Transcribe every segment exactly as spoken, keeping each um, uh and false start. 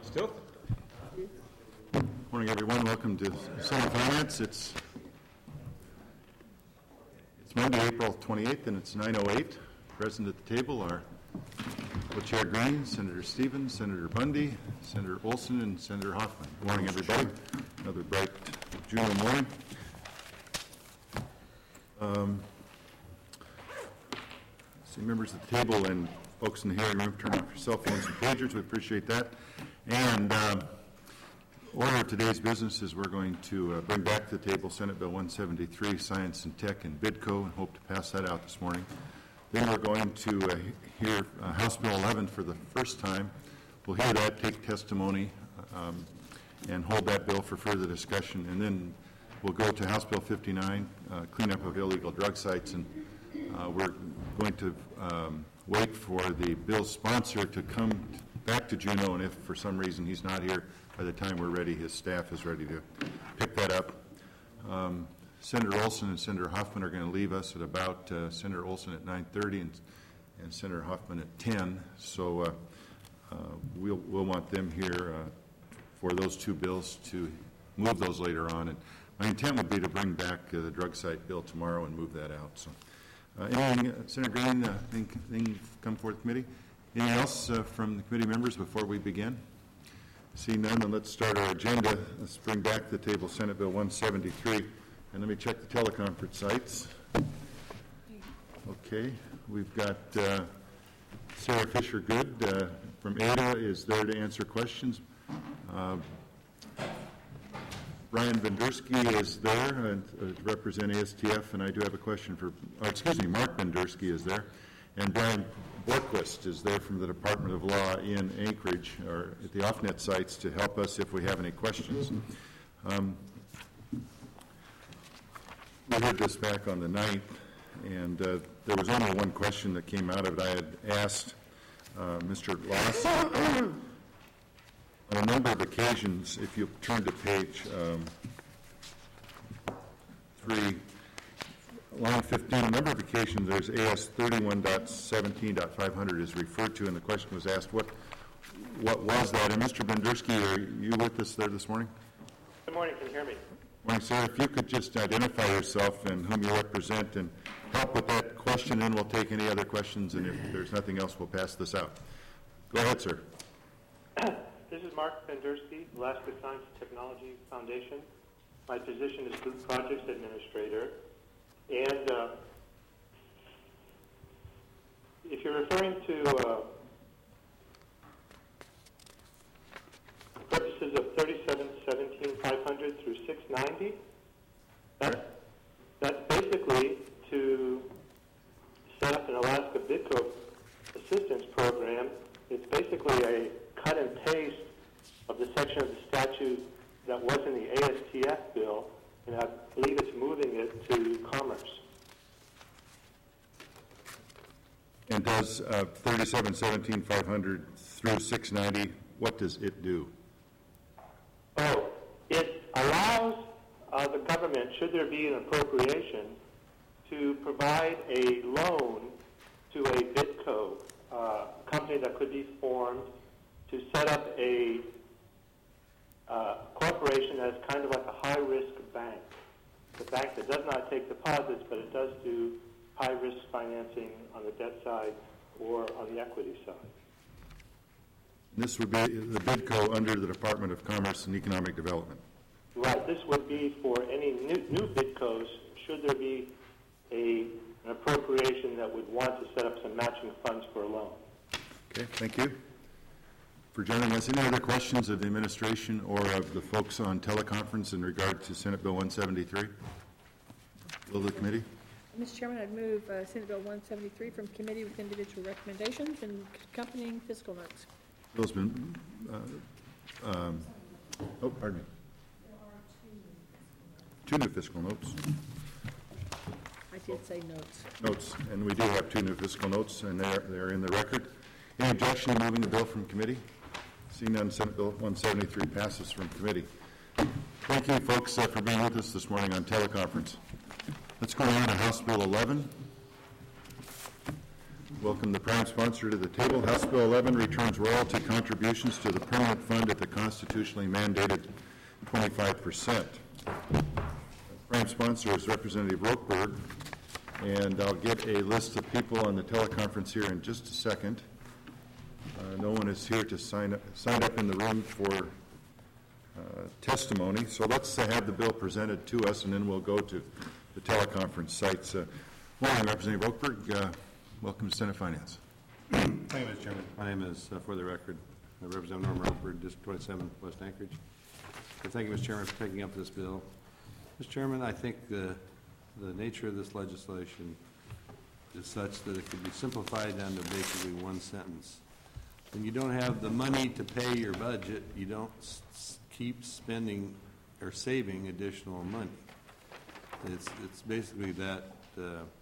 Still? Morning, everyone. Welcome to Senate Finance. It's it's Monday, April twenty-eighth, and it's nine oh eight. Present at the table are Co-Chair Green, Senator Stevens, Senator Bundy, Senator Olson, and Senator Hoffman. Good morning, everybody. Another bright June morning. Um, see, members at the table and folks in the hearing room, turn off your cell phones and pagers. We appreciate that. And um, order of today's business is we're going to uh, bring back to the table Senate Bill one seventy-three, Science and Tech and BIDCO, and hope to pass that out this morning. Then we're going to uh, hear uh, House Bill eleven for the first time. We'll hear that, take testimony, um, and hold that bill for further discussion. And then we'll go to House Bill fifty-nine, uh, cleanup of illegal drug sites, and uh, we're going to um, wait for the bill's sponsor to come back to Juneau, and if for some reason he's not here by the time we're ready, his staff is ready to pick that up. Um, Senator Olson and Senator Hoffman are going to leave us at about, uh, Senator Olson at nine thirty and, and Senator Hoffman at ten, so uh, uh, we'll, we'll want them here uh, for those two bills to move those later on. And my intent would be to bring back uh, the drug site bill tomorrow and move that out. So, uh, anything, uh, Senator Green, uh, anything, anything come forth committee? Anything else uh, from the committee members before we begin? See none, then let's start our agenda. Let's bring back to the table Senate Bill one seventy-three, and let me check the teleconference sites. Okay, we've got uh, Sarah Fisher-Good uh, from A D A is there to answer questions. Uh, Brian Bendersky is there and, uh, to represent A S T F, and I do have a question for, oh, excuse me, Mark Bendersky is there, and Brian Borquist is there from the Department of Law in Anchorage, or at the off-net sites, to help us if we have any questions. Um, we heard this back on the ninth, and uh, there was only one question that came out of it. I had asked uh, Mister Loss on a number of occasions, if you turn to page um, three, line fifteen, a number of occasions there's A S thirty-one point seventeen point five hundred is referred to, and the question was asked, what what was that? And Mister Bendersky, are you with us there this morning? Good morning. Can you hear me? Morning, sir. If you could just identify yourself and whom you represent and help with that question, and we'll take any other questions, and if there's nothing else, we'll pass this out. Go ahead, sir. This is Mark Bendersky, Alaska Science and Technology Foundation. My position is Group Projects Administrator. And uh, if you're referring to uh, purposes of thirty-seven seventeen five hundred through six ninety, that's, that's basically to set up an Alaska BIDCO assistance program. It's basically a cut and paste of the section of the statute that was in the A S T F bill, and I believe it's moving it to Commerce. And does uh, thirty-seven seventeen five hundred through six ninety, what does it do? Oh, it allows uh, the government, should there be an appropriation, to provide a loan to a BIDCO, uh, company that could be formed to set up a uh, corporation as kind of like a high-risk bank. The bank that does not take deposits, but it does do high-risk financing on the debt side or on the equity side. This would be the BIDCO under the Department of Commerce and Economic Development. Right. This would be for any new, new BIDCOs, should there be a, an appropriation that would want to set up some matching funds for a loan. Okay, thank you for joining us. Any other questions of the administration or of the folks on teleconference in regard to Senate Bill one seventy-three? Will the committee? Mister Chairman, I'd move uh, Senate Bill one seventy-three from committee with individual recommendations and accompanying fiscal notes. Bill's been, uh, um, oh, pardon me. Two new fiscal notes. I did say notes. Notes, and we do have two new fiscal notes, and they're, they're in the record. Any objection to moving the bill from committee? Seeing none, Senate Bill one seventy-three passes from committee. Thank you, folks, uh, for being with us this morning on teleconference. Let's go on to House Bill eleven. welcome the prime sponsor to the table. House Bill eleven returns royalty contributions to the permanent fund at the constitutionally mandated twenty-five percent. Prime sponsor is Representative Rokeberg, and I'll get a list of people on the teleconference here in just a second. Uh, no one is here to sign up, sign up in the room for uh, testimony, so let's uh, have the bill presented to us, and then we'll go to the teleconference sites. Uh, morning, Representative Rokeberg. Uh, welcome to Senate Finance. Thank you, Mister Chairman. My name is, uh, for the record, uh, Representative Norm Rokeberg, District twenty-seven, West Anchorage. So thank you, Mister Chairman, for taking up this bill. Mister Chairman, I think the, the nature of this legislation is such that it could be simplified down to basically one sentence. When you don't have the money to pay your budget, you don't s s keep spending or saving additional money. It's, it's basically that, uh,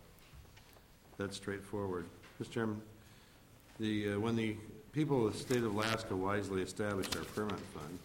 that straightforward. Mister Chairman, the, uh, when the people of the state of Alaska wisely established our permanent fund,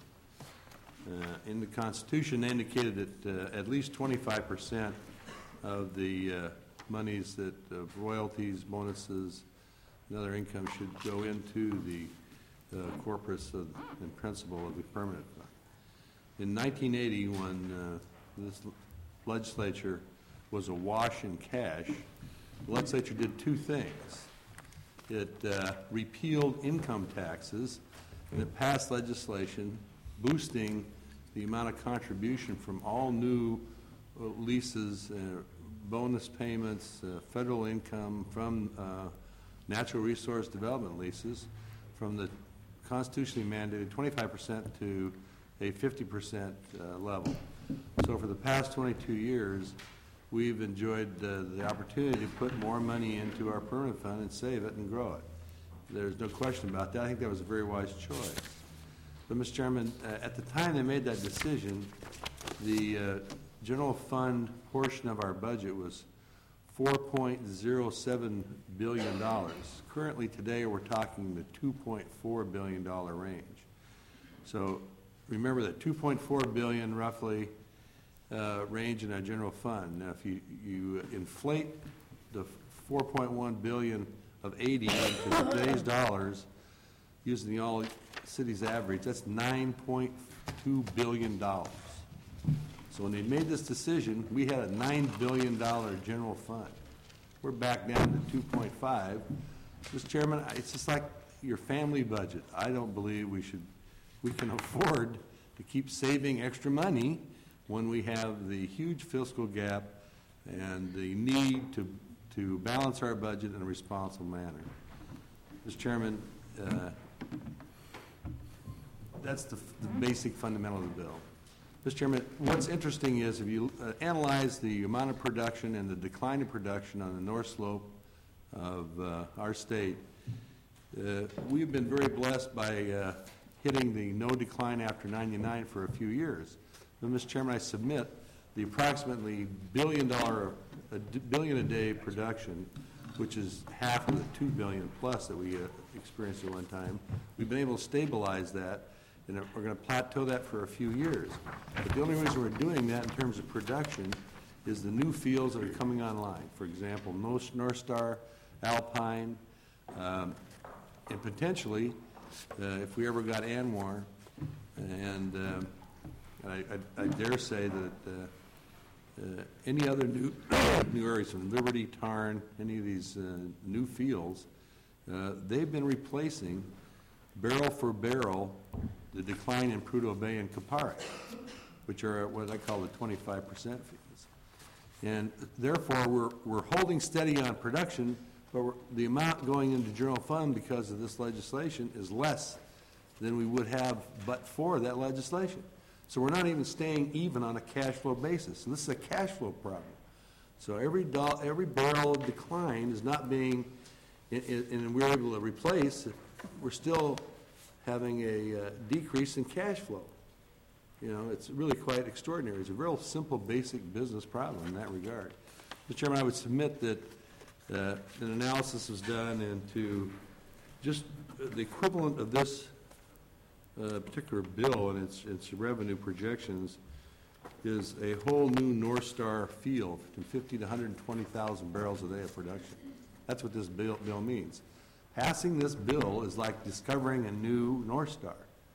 Uh, in the Constitution, they indicated that uh, at least twenty-five percent of the uh, monies that uh, royalties, bonuses, and other income should go into the uh, corpus of, and principle of the permanent fund. In nineteen eighty, when uh, this legislature was awash in cash, the legislature did two things. It uh, repealed income taxes, and it passed legislation boosting the amount of contribution from all new uh, leases, uh, bonus payments, uh, federal income from uh, natural resource development leases from the constitutionally mandated twenty-five percent to a fifty percent uh, level. So for the past twenty-two years, we've enjoyed uh, the opportunity to put more money into our permanent fund and save it and grow it. There's no question about that. I think that was a very wise choice. But, Mister Chairman, uh, at the time they made that decision, the uh, general fund portion of our budget was four point zero seven billion dollars. Currently, today, we're talking the two point four billion dollar range. So, remember that two point four billion dollars roughly uh, range in our general fund. Now, if you, you inflate the four point one billion dollars of eighty into today's dollars, using the all cities average, that's nine point two billion dollars. So when they made this decision, we had a nine billion dollar general fund. We're back down to two point five. Mister Chairman, it's just like your family budget. I don't believe we should, we can afford to keep saving extra money when we have the huge fiscal gap and the need to, to balance our budget in a responsible manner. Mister Chairman, uh, that's the, the basic fundamental of the bill. Mister Chairman, what's interesting is if you uh, analyze the amount of production and the decline in production on the north slope of uh, our state, uh, we've been very blessed by uh, hitting the no decline after ninety-nine for a few years. But, Mister Chairman, I submit the approximately billion dollar, a billion a day production, which is half of the two billion plus that we uh, experienced at one time. We've been able to stabilize that, and we're going to plateau that for a few years. But the only reason we're doing that in terms of production is the new fields that are coming online. For example, North Star, Alpine, um, and potentially, uh, if we ever got ANWR, and um, I, I, I dare say that uh, uh, any other new new areas from Liberty, Tarn, any of these uh, new fields, uh, they've been replacing barrel for barrel the decline in Prudhoe Bay and Kapari, which are what I call the twenty-five percent fields. And therefore, we're, we're holding steady on production, but we're, the amount going into general fund because of this legislation is less than we would have but for that legislation. So we're not even staying even on a cash flow basis. So this is a cash flow problem. So every, do, every barrel of decline is not being, and we're able to replace, we're still having a uh, decrease in cash flow. You know, it's really quite extraordinary. It's a real simple, basic business problem in that regard. Mister Chairman, I would submit that uh, an analysis was done into just the equivalent of this uh, particular bill and its, its revenue projections is a whole new North Star field from fifty to one hundred twenty thousand barrels a day of production. That's what this bill, bill means. Passing this bill is like discovering a new North Star.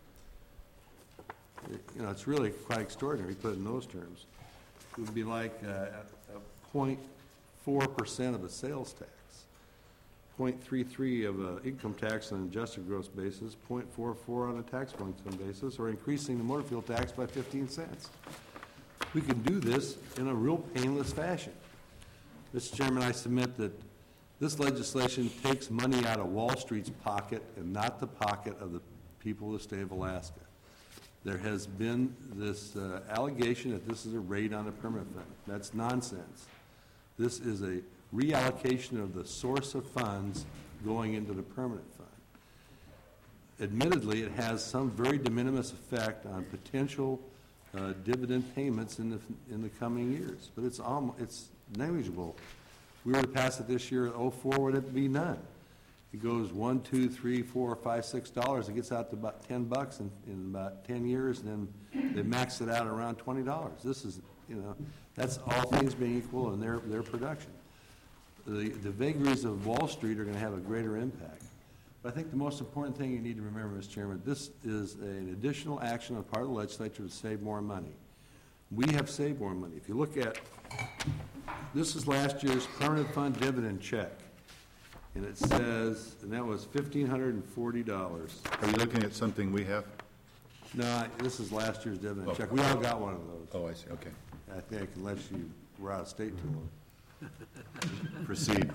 It- You know, it's really quite extraordinary, put it in those terms. It would be like uh, a zero point four percent of a sales tax, zero point three three of an income tax on an adjusted gross basis, zero point four four on a taxable income basis, or increasing the motor fuel tax by fifteen cents. We can do this in a real painless fashion. Mister Chairman, I submit that this legislation takes money out of Wall Street's pocket and not the pocket of the people of the state of Alaska. There has been this uh, allegation that this is a raid on the permanent fund. That's nonsense. This is a reallocation of the source of funds going into the permanent fund. Admittedly, it has some very de minimis effect on potential uh, dividend payments in the in the coming years, but it's almost, it's negligible. If we were to pass it this year at oh four, would it be none? It goes one, two, three, four, five, six dollars. It gets out to about ten bucks in, in about ten years, and then they max it out around twenty dollars. This is, you know, that's all things being equal in their their production. The the vagaries of Wall Street are going to have a greater impact. But I think the most important thing you need to remember, Mister Chairman, this is an additional action on the part of the legislature to save more money. We have saved more money. If you look at, this is last year's permanent fund dividend check. And it says, and that was fifteen hundred forty dollars. Are you looking at something we have? No, I- this is last year's dividend Oh. check. We all got one of those. Oh, I see, okay. I think unless you were out of state too long. Proceed.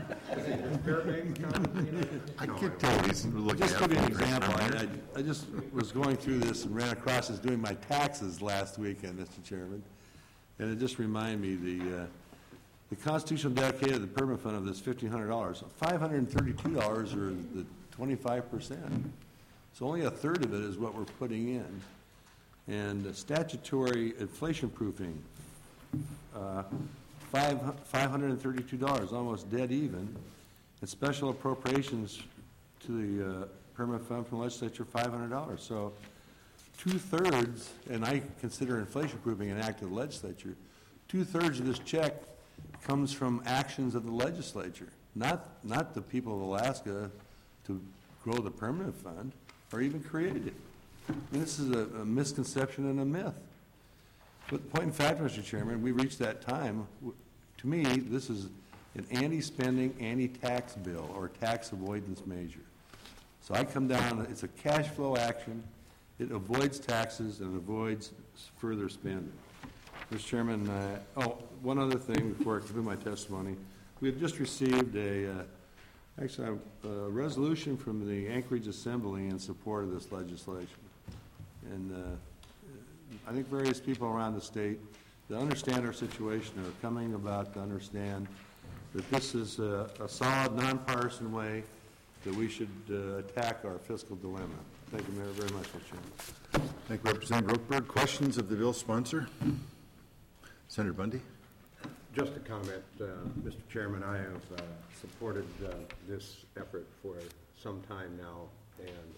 I can't tell, he's looking Just at give you an me. example, I, I- I just was going through this and ran across this doing my taxes last weekend, Mister Chairman. And it just reminded me, the, uh, the constitutional dedicated to the permanent fund of this fifteen hundred dollars, five hundred and thirty-two dollars are the twenty-five percent. So only a third of it is what we're putting in. And statutory inflation proofing, uh, five, five hundred and thirty-two dollars, almost dead even. And special appropriations to the uh, permanent fund from the legislature, five hundred dollars. So two-thirds, and I consider inflation proofing an act of the legislature, two-thirds of this check comes from actions of the legislature, not, not the people of Alaska to grow the permanent fund or even create it. And this is a, a misconception and a myth. But the point in fact, Mister Chairman, we reached that time. W- To me, this is an anti-spending, anti-tax bill or tax avoidance measure. So I come down, it's a cash flow action. It avoids taxes and avoids s- further spending. Mister Chairman, uh, oh, one other thing before I conclude my testimony. We have just received a, uh, actually, a, a resolution from the Anchorage Assembly in support of this legislation. And uh, I think various people around the state that understand our situation are coming about to understand that this is a, a solid, nonpartisan way that we should uh, attack our fiscal dilemma. Thank you, Mayor, very much, Mister Chairman. Thank you, Representative Rothberg. Questions of the bill sponsor? Senator Bundy? Just a comment, uh, Mister Chairman, I have uh, supported uh, this effort for some time now, and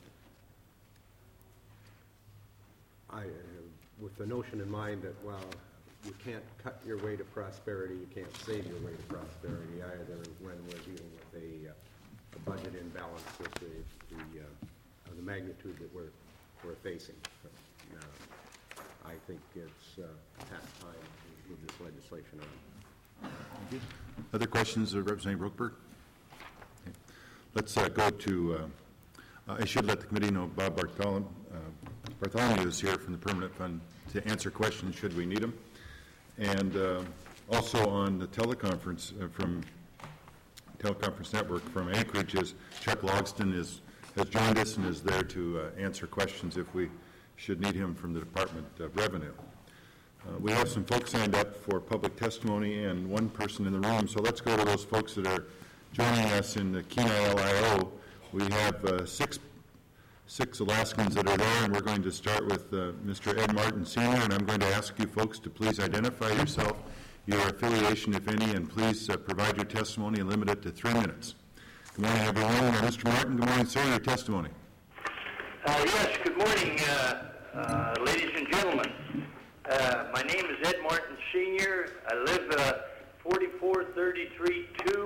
I, uh, with the notion in mind that, well, you can't cut your way to prosperity, you can't save your way to prosperity either when we're dealing with a, uh, a budget imbalance with the, the, uh, of the magnitude that we're, we're facing. Uh, I think it's uh, past time to move this legislation on. Other questions of Representative Rothberg? Okay. Let's uh, go to, uh, uh, I should let the committee know Bob Bartholomew, uh, Bartholomew is here from the Permanent Fund to answer questions should we need them. And uh, also on the teleconference uh, from Teleconference Network from Anchorage is Chuck Logston is, has joined us and is there to uh, answer questions if we should need him from the Department of Revenue. Uh, we have some folks signed up for public testimony and one person in the room, so let's go to those folks that are joining us in the Kenai L I O. We have uh, six six Alaskans that are there, and we're going to start with uh, Mister Ed Martin Senior, and I'm going to ask you folks to please identify yourself, your affiliation, if any, and please uh, provide your testimony and limit it to three minutes. Good morning, everyone. Uh, Mister Martin, good morning, sir. Your testimony. Uh, yes, good morning, uh, uh, ladies and gentlemen. Uh, my name is Ed Martin Senior I live uh, forty-four thirty-three two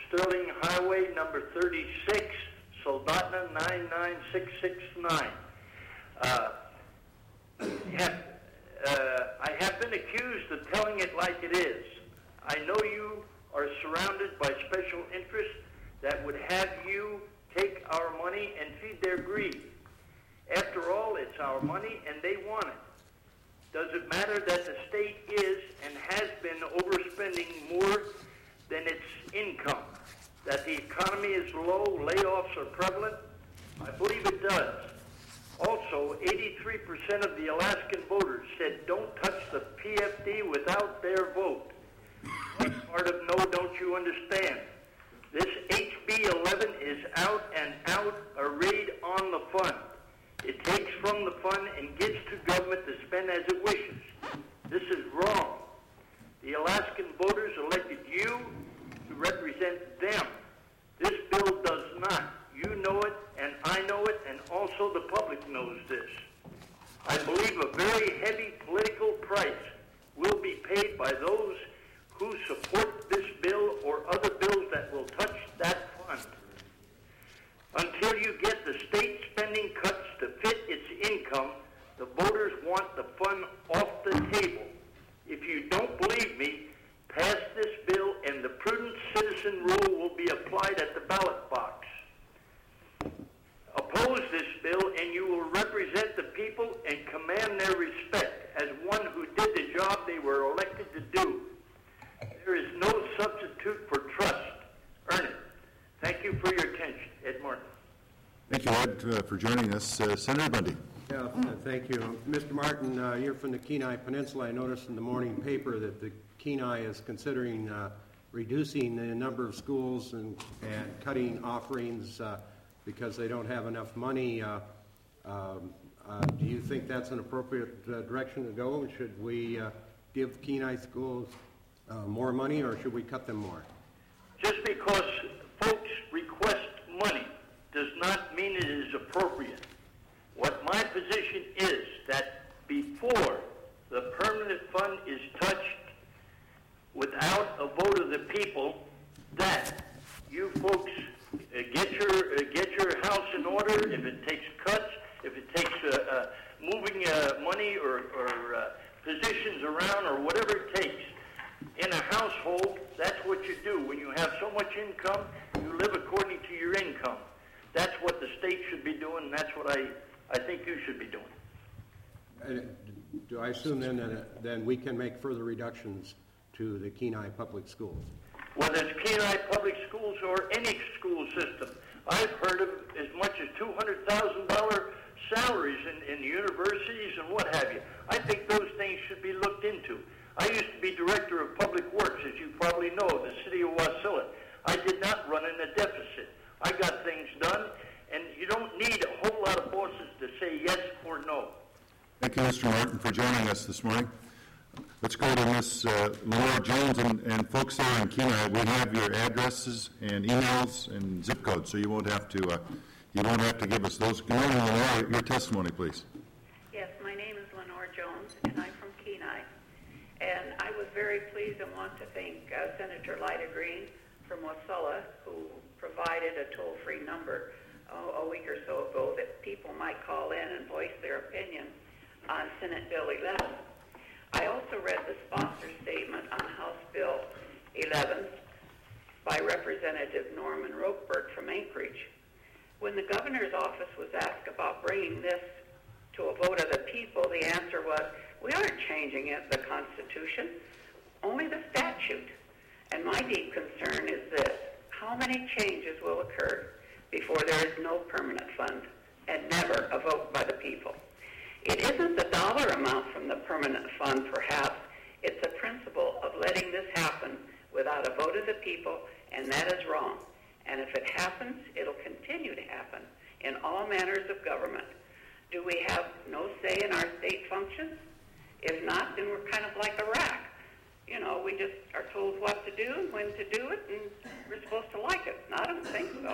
Sterling Highway number thirty-six, Soldotna nine nine six six nine. Uh, have, uh, I have been accused of telling it like it is. I know you are surrounded by special interests that would have you take our money and feed their greed. After all, it's our money and they want it. Does it matter that the state is and has been overspending more than its income? That the economy is low, layoffs are prevalent? I believe it does. Also, eighty-three percent of the Alaskan voters said don't touch the P F D without their vote. What part of no don't you understand? This H B eleven is out and out a raid on the fund. It takes from the fund and gives to government to spend as it wishes. This is wrong. The Alaskan voters elected you to represent them. This bill does not. You know it, and I know it, and also the public knows this. I believe a very heavy political price will be paid by those who support this bill or other bills that will touch that fund. Until you get the state spending cuts to fit its income, the voters want the fund off the table. If you don't believe me, pass this bill and the prudent citizen rule will be applied at the ballot box. Oppose this bill and you will represent the people and command their respect as one who did the job they were elected to do. There is no substitute for trust. Earn it. Thank you for your attention. Ed Martin. Thank you, Ed, uh, for joining us. Uh, Senator Bundy. Yeah, uh, thank you. Mister Martin, uh, you're from the Kenai Peninsula. I noticed in the morning paper that the Kenai is considering uh, reducing the number of schools and, and cutting offerings uh, because they don't have enough money. Uh, um, uh, do you think that's an appropriate uh, direction to go? Should we uh, give Kenai schools uh, more money, or should we cut them more? Just because folks request money does not mean it is appropriate. What my position is that before the permanent fund is touched without a vote of the people, that you folks uh, get your uh, get your house in order. If it takes cuts, if it takes uh, uh, moving uh, money or, or uh, positions around or whatever it takes in a household, that's what you do. When you have so much income, you live according to your income. That's what the state should be doing, and that's what I, I think you should be doing. Uh, do I assume then that uh, then we can make further reductions to the Kenai public schools? Whether it's Kenai public schools or any school system, I've heard of as much as two hundred thousand dollars salaries in, in universities and what have you. I think those things should be looked into. I used to be director of public works, as you probably know, of the city of Wasilla. I did not run in a deficit. I got things done, and you don't need a whole lot of bosses to say yes or no. Thank you, Mister Martin, for joining us this morning. Let's go to Miz Uh, Lenore Jones, and, and folks there in Kenai, we have your addresses and emails and zip codes, so you won't have to uh, you won't have to give us those. Good morning, Lenore. Your testimony, please. Yes, my name is Lenore Jones, and I'm from Kenai. And I was very pleased and want to thank uh, Senator Lyda Green from Wasilla, who provided a toll-free number uh, a week or so ago that people might call in and voice their opinion on Senate Bill eleven. I also read the sponsor statement on House Bill eleven by Representative Norman Rokeberg from Anchorage. When the governor's office was asked about bringing this to a vote of the people, the answer was, we aren't changing it, the Constitution, only the statute. And my deep concern is this: how many changes will occur before there is no permanent fund and never a vote by the people? It isn't the dollar amount from the permanent fund, perhaps. It's the principle of letting this happen without a vote of the people, and that is wrong. And if it happens, it'll continue to happen in all manners of government. Do we have no say in our state functions? If not, then we're kind of like Iraq. You know, we just are told what to do and when to do it, and we're supposed to like it. I don't think so.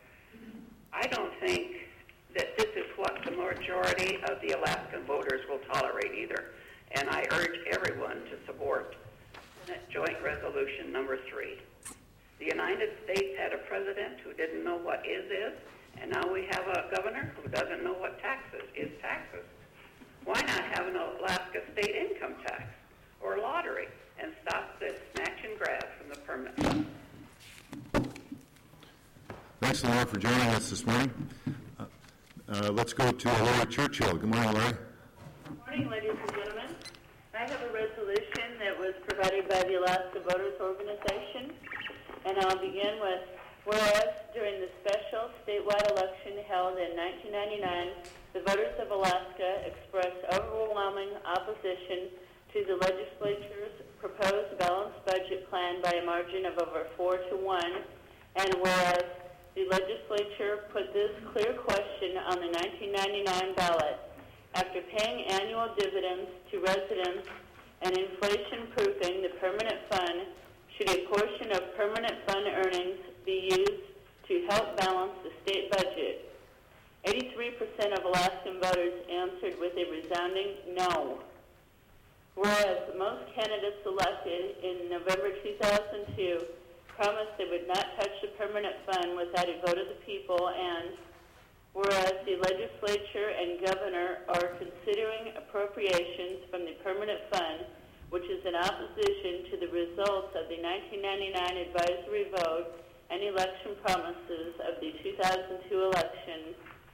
I don't think that this is what the majority of the Alaskan voters will tolerate either. And I urge everyone to support Senate Joint Resolution number three. The United States had a president who didn't know what is is, and now we have a governor who doesn't know what taxes is taxes. Why not have an Alaska state income tax or lottery and stop this snatch and grab from the permanent fund? Thanks, Lenore, for joining us this morning. Uh, uh, let's go to Laurie Churchill. Good morning, Laurie. Good morning, ladies and gentlemen. I have a resolution that was provided by the Alaska Voters Organization, and I'll begin with, whereas during the special statewide election held in nineteen ninety-nine, the voters of Alaska expressed overwhelming opposition to the legislature's proposed balanced budget plan by a margin of over four to one, and whereas the legislature put this clear question on the nineteen ninety-nine ballot, after paying annual dividends to residents and inflation-proofing the permanent fund, should a portion of permanent fund earnings be used to help balance the state budget? eighty-three percent of Alaskan voters answered with a resounding no. Whereas most candidates elected in November two thousand two promised they would not touch the permanent fund without a vote of the people, and whereas the legislature and governor are considering appropriations from the permanent fund, which is in opposition to the results of the nineteen ninety-nine advisory vote and election promises of the two thousand two election,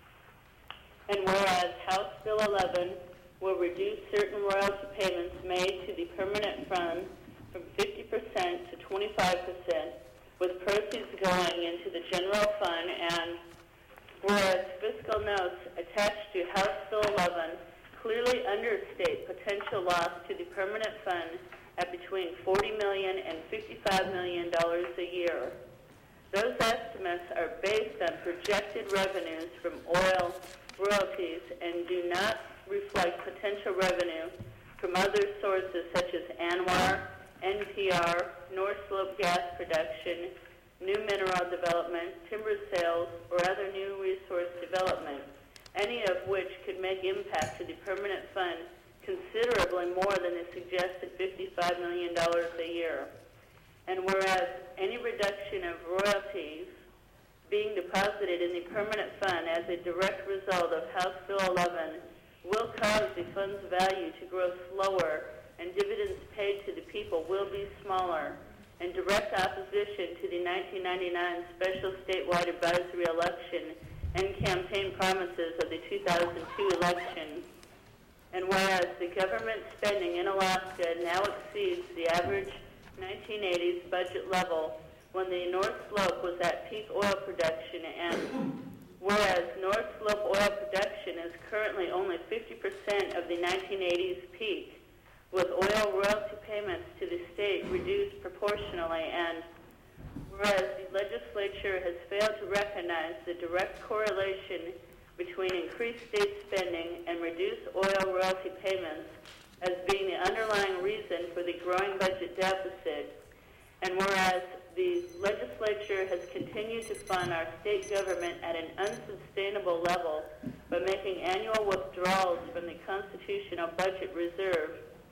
and whereas House Bill eleven will reduce certain royalty payments made to the permanent fund from fifty percent to twenty-five percent, with proceeds going into the general fund, and whereas fiscal notes attached to House Bill eleven clearly understate potential loss to the permanent fund at between forty million dollars and fifty-five million dollars a year. Those estimates are based on projected revenues from oil royalties and do not reflect potential revenue from other sources such as ANWR, N P R, North Slope gas production, new mineral development, timber sales, or other new resource development, any of which could make impact to the permanent fund considerably more than the suggested fifty-five million dollars a year. And whereas any reduction of royalties being deposited in the permanent fund as a direct result of House Bill eleven will cause the fund's value to grow slower and dividends paid to the people will be smaller, in direct opposition to the nineteen ninety-nine special statewide advisory election and campaign promises of the two thousand two election. And whereas the government spending in Alaska now exceeds the average nineteen eighties budget level when the North Slope was at peak oil production, and whereas North Slope oil production is currently only fifty percent of the nineteen eighties peak, with oil royalty payments to the state reduced proportionally, and whereas the legislature has failed to recognize the direct correlation between increased state spending and reduced oil royalty payments as being the underlying reason for the growing budget deficit, and whereas the legislature has continued to fund our state government at an unsustainable level by making annual withdrawals from the constitutional budget reserve,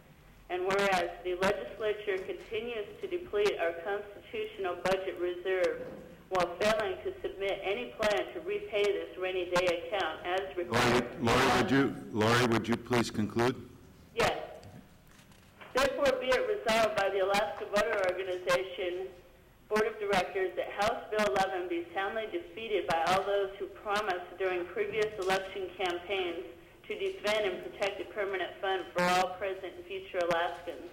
and whereas the legislature continues to deplete our constitutional budget reserve while failing to submit any plan to repay this rainy day account as required. Laurie, Laurie, would you, Laurie, would you please conclude? Yes. Therefore, be it resolved by the Alaska Voter Organization Board of Directors that House Bill eleven be soundly defeated by all those who promised during previous election campaigns to defend and protect the permanent fund for all present and future Alaskans.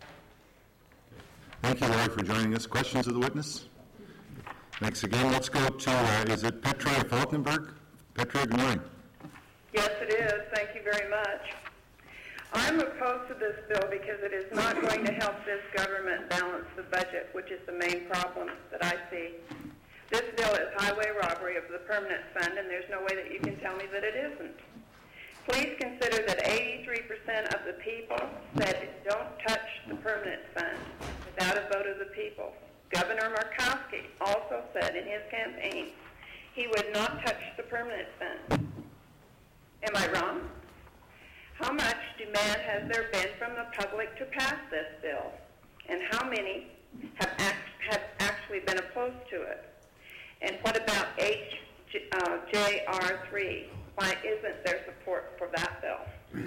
Thank you, Laurie, for joining us. Questions of the witness? Thanks again. Let's go to, uh, is it Petra Falkenberg? Petra, good morning. Yes, it is. Thank you very much. I'm opposed to this bill because it is not going to help this government balance the budget, which is the main problem that I see. This bill is highway robbery of the permanent fund, and there's no way that you can tell me that it isn't. Please consider that eighty-three percent of the people said don't touch the permanent fund without a vote of the people. Governor Murkowski also said in his campaign he would not touch the permanent fund. Am I wrong? How much demand has there been from the public to pass this bill? And how many have, act, have actually actually been opposed to it. And what about H J R three? Why isn't there support for that bill?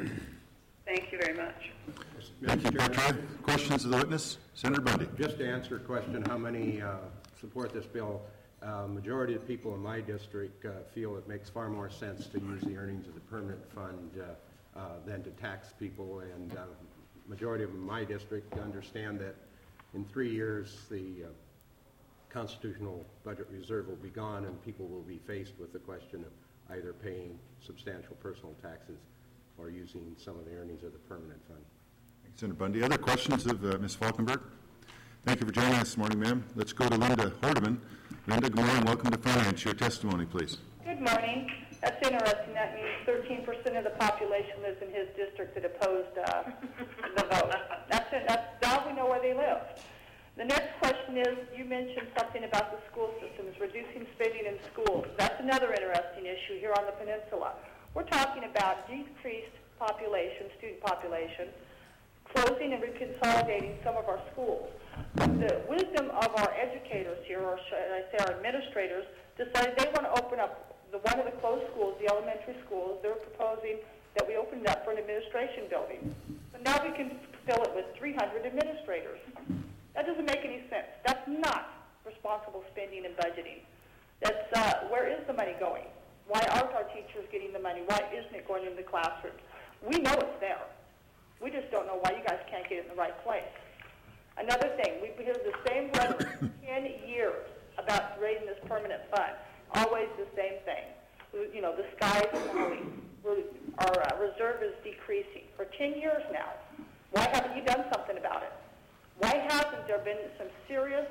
Thank you very much. Thank you, Petra. Questions of the witness? Senator Bundy. Just to answer a question, how many uh, support this bill? Uh, majority of people in my district uh, feel it makes far more sense to use the earnings of the permanent fund uh, uh, than to tax people, and uh, majority of my district understand that in three years the uh, constitutional budget reserve will be gone and people will be faced with the question of either paying substantial personal taxes or using some of the earnings of the permanent fund. Thank you, Senator Bundy. Other questions of uh, Miz Falkenberg? Thank you for joining us this morning, ma'am. Let's go to Linda Hordeman. Linda, good morning. Welcome to Finance. Your testimony, please. Good morning. That's interesting. That means thirteen percent of the population lives in his district that opposed uh, the vote. That's it. That's, now we know where they live. The next question is, you mentioned something about the school systems, reducing spending in schools. That's another interesting issue here on the peninsula. We're talking about decreased population, student population, closing and reconsolidating some of our schools. The wisdom of our educators here, or should I say our administrators, decided they want to open up the one of the closed schools, the elementary schools. They're proposing that we open it up for an administration building. But now we can fill it with three hundred administrators. That doesn't make any sense. That's not responsible spending and budgeting. That's uh, where is the money going? Why aren't our teachers getting the money? Why isn't it going into the classrooms? We know it's there. We just don't know why you guys can't get it in the right place. Another thing, we've heard the same rhetoric for ten years about raising this permanent fund. Always the same thing. You know, the sky is falling. We're, our uh, reserve is decreasing for ten years now. Why haven't you done something about it? Why hasn't there been some serious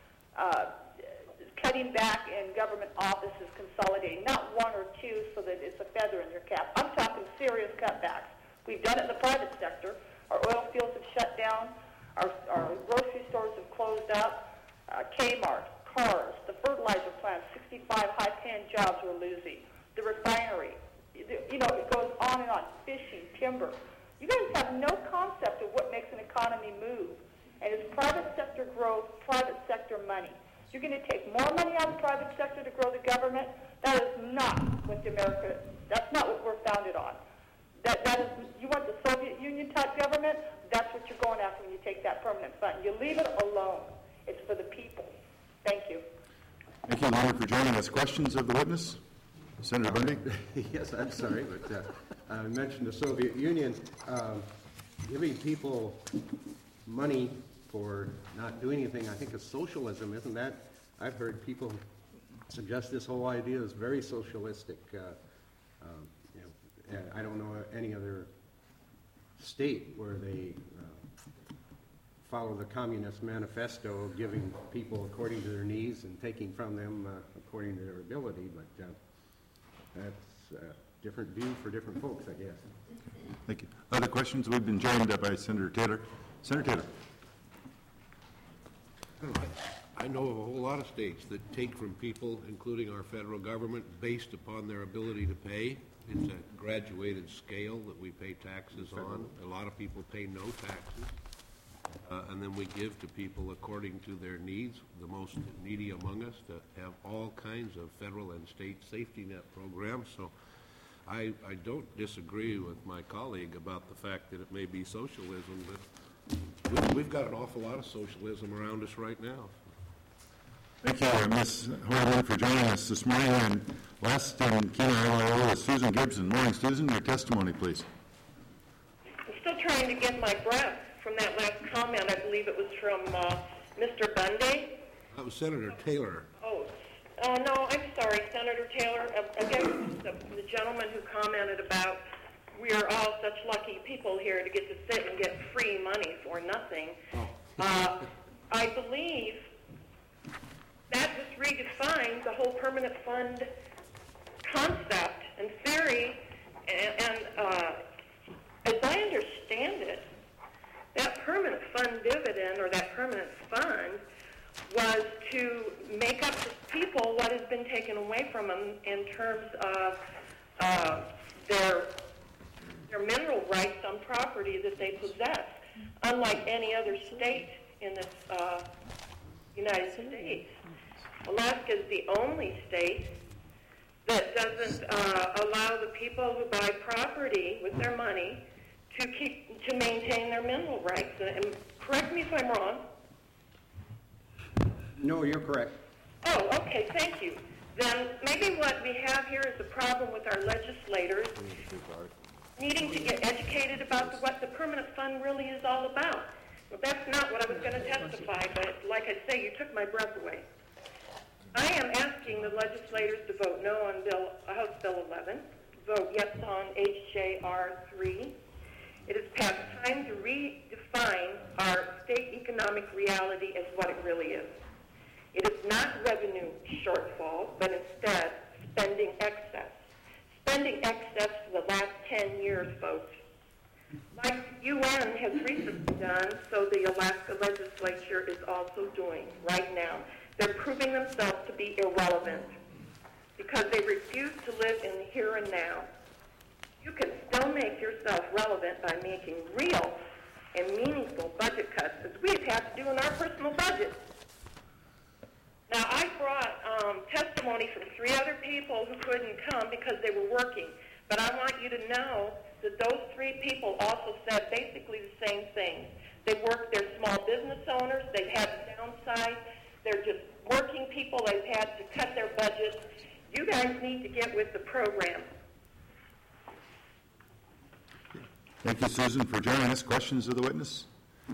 uh, cutting back in government offices, consolidating, not one or two so that it's a feather in your cap? I'm talking serious cutbacks. We've done it in the private sector. Our oil fields have shut down. Our, our grocery stores have closed up. Uh, Kmart, cars, the fertilizer plants, sixty-five high-paying jobs we're losing. The refinery, you know, it goes on and on. Fishing, timber. You guys have no concept of what makes an economy move. And it's private sector growth, private sector money. You're going to take more money out of the private sector to grow the government? That is not what the America, that's not what we're founded on. That, that is, you want the Soviet Union type government? That's what you're going after when you take that permanent fund. You leave it alone. It's for the people. Thank you. Thank you, Linda, for joining us. Questions of the witness? Senator Bundy? Yes, I'm sorry, but uh, I mentioned the Soviet Union. Um, giving people money for not doing anything, I think, is socialism, isn't that? I've heard people suggest this whole idea is very socialistic. Uh, um, you know, I don't know any other state where they uh, follow the Communist Manifesto, giving people according to their needs and taking from them uh, according to their ability, but uh, that's a different view for different folks, I guess. Thank you. Other questions? We've been joined uh, by Senator Taylor. Senator Taylor. I know of a whole lot of states that take from people, including our federal government, based upon their ability to pay. It's a graduated scale that we pay taxes on. A lot of people pay no taxes. Uh, and then we give to people according to their needs, the most needy among us, to have all kinds of federal and state safety net programs. So I, I don't disagree with my colleague about the fact that it may be socialism, but we, we've got an awful lot of socialism around us right now. Thank you, uh, Miz Hordeman, for joining us this morning. And last in Kenai, Ohio, is Susan Gibson. Morning, Susan. Your testimony, please. I'm still trying to get my breath from that last comment. I believe it was from uh, Mister Bundy. That was Senator Taylor. Oh, uh, no, I'm sorry, Senator Taylor. Uh, again, the, the gentleman who commented about we are all such lucky people here to get to sit and get free money for nothing. Uh, I believe that just redefines the whole permanent fund concept and theory, and, and uh, as I understand it, that permanent fund dividend or that permanent fund was to make up to people what has been taken away from them in terms of uh, their their mineral rights on property that they possess, unlike any other state in this uh, United States. Alaska is the only state that doesn't uh, allow the people who buy property with their money to keep to maintain their mineral rights. And, and correct me if I'm wrong. No, you're correct. Oh, okay, thank you. Then maybe what we have here is a problem with our legislators needing to get educated about the, what the permanent fund really is all about. Well, that's not what I was going to testify, but like I say, you took my breath away. I am asking the legislators to vote no on Bill, House Bill eleven, vote yes on H J R three. It is past time to redefine our state economic reality as what it really is. It is not revenue shortfall, but instead spending excess. Spending excess for the last ten years, folks. Like the U N has recently done, so the Alaska legislature is also doing right now. They're proving themselves to be irrelevant because they refuse to live in the here and now. You can still make yourself relevant by making real and meaningful budget cuts, as we have had to do in our personal budgets. Now, I brought um, testimony from three other people who couldn't come because they were working, but I want you to know that those three people also said basically the same thing. They work, they're small business owners, they've had to downsize, they're just working people, they've had to cut their budgets. You guys need to get with the program. Thank you, Susan, for joining us. Questions of the witness?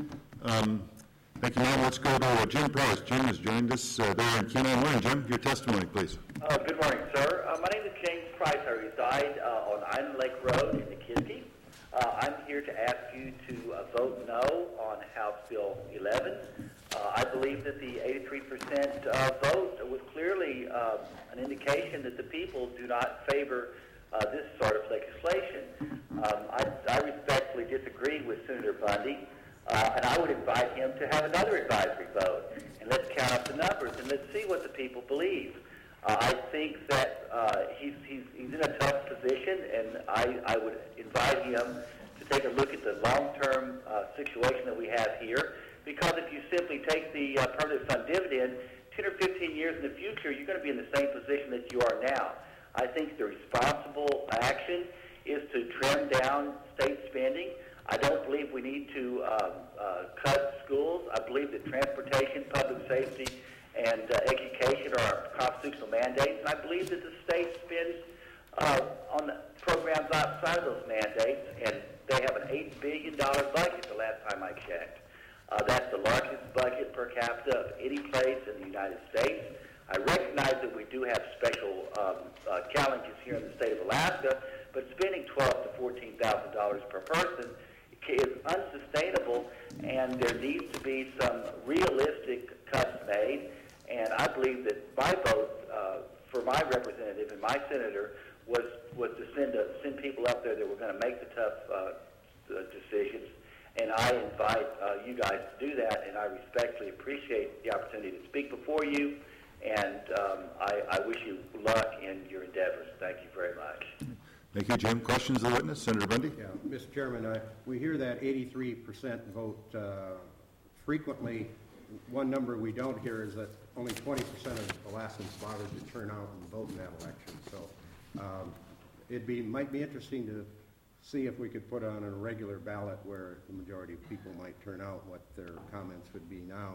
Um, thank you, now let's go to uh, Jim Price. Jim has joined us uh, there in Kenai. Morning, Jim. Your testimony, please. Uh, good morning, sir. Uh, my name is James Price. I reside uh, on Island Lake Road in Nikiski. Uh, I'm here to ask you to uh, vote no on House Bill eleven. Uh, I believe that the eighty-three percent uh, vote was clearly uh, an indication that the people do not favor uh, this sort of legislation. Um, I, I respectfully disagree with Senator Bundy, uh, and I would invite him to have another advisory vote. And let's count up the numbers, and let's see what the people believe. Uh, I think that uh, he's, he's, he's in a tough position, and I, I would invite him to take a look at the long-term uh, situation that we have here, because if you simply take the uh, permanent fund dividend, ten or fifteen years in the future, you're going to be in the same position that you are now. I think the responsible action is to trim down state spending. I don't believe we need to uh, uh, cut schools. I believe that transportation, public safety, and uh, education are our constitutional mandates. And I believe that the state spends uh, on the programs outside of those mandates, and they have an eight billion dollars budget the last time I checked. Uh, that's the largest budget per capita of any place in the United States. I recognize that we do have special um, uh, challenges here in the state of Alaska, but spending twelve thousand to fourteen thousand dollars per person is unsustainable, and there needs to be some realistic cuts made. And I believe that my vote uh, for my representative and my senator was was to send a, send people up there that were going to make the tough uh, decisions. And I invite uh, you guys to do that, and I respectfully appreciate the opportunity to speak before you. And um, I, I wish you luck in your endeavors. Thank you very much. Thank you, Jim. Questions of the witness? Senator Bundy? Yeah, Mister Chairman, I, we hear that eighty-three percent vote uh, frequently. One number we don't hear is that only twenty percent of Alaskans bothered to turn out and vote in that election. So um, it'd be might be interesting to see if we could put on a regular ballot where the majority of people might turn out, what their comments would be now.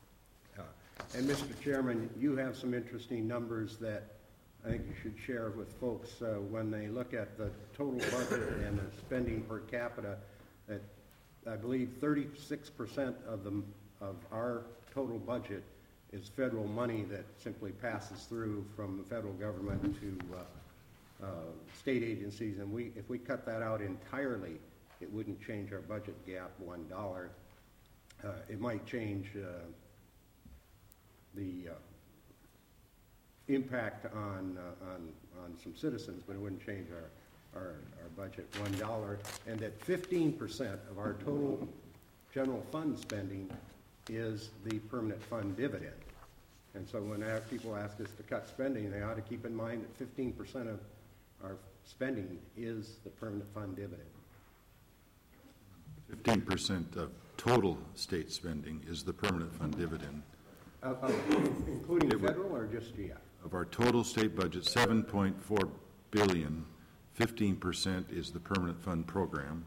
Uh, and Mister Chairman, you have some interesting numbers that I think you should share with folks uh, when they look at the total budget and the spending per capita. That I believe thirty-six percent of the of our total budget is federal money that simply passes through from the federal government to uh, uh, state agencies, and we if we cut that out entirely, it wouldn't change our budget gap one dollar. Uh, it might change uh, the uh, impact on uh, on on some citizens, but it wouldn't change our our, our budget one dollar. And that fifteen percent of our total general fund spending is the permanent fund dividend. And so when people ask us to cut spending, they ought to keep in mind that fifteen percent of our spending is the permanent fund dividend. fifteen percent of total state spending is the permanent fund dividend. Uh, uh, Including It would- federal or just G F? Of our total state budget, seven point four billion, fifteen percent is the permanent fund program,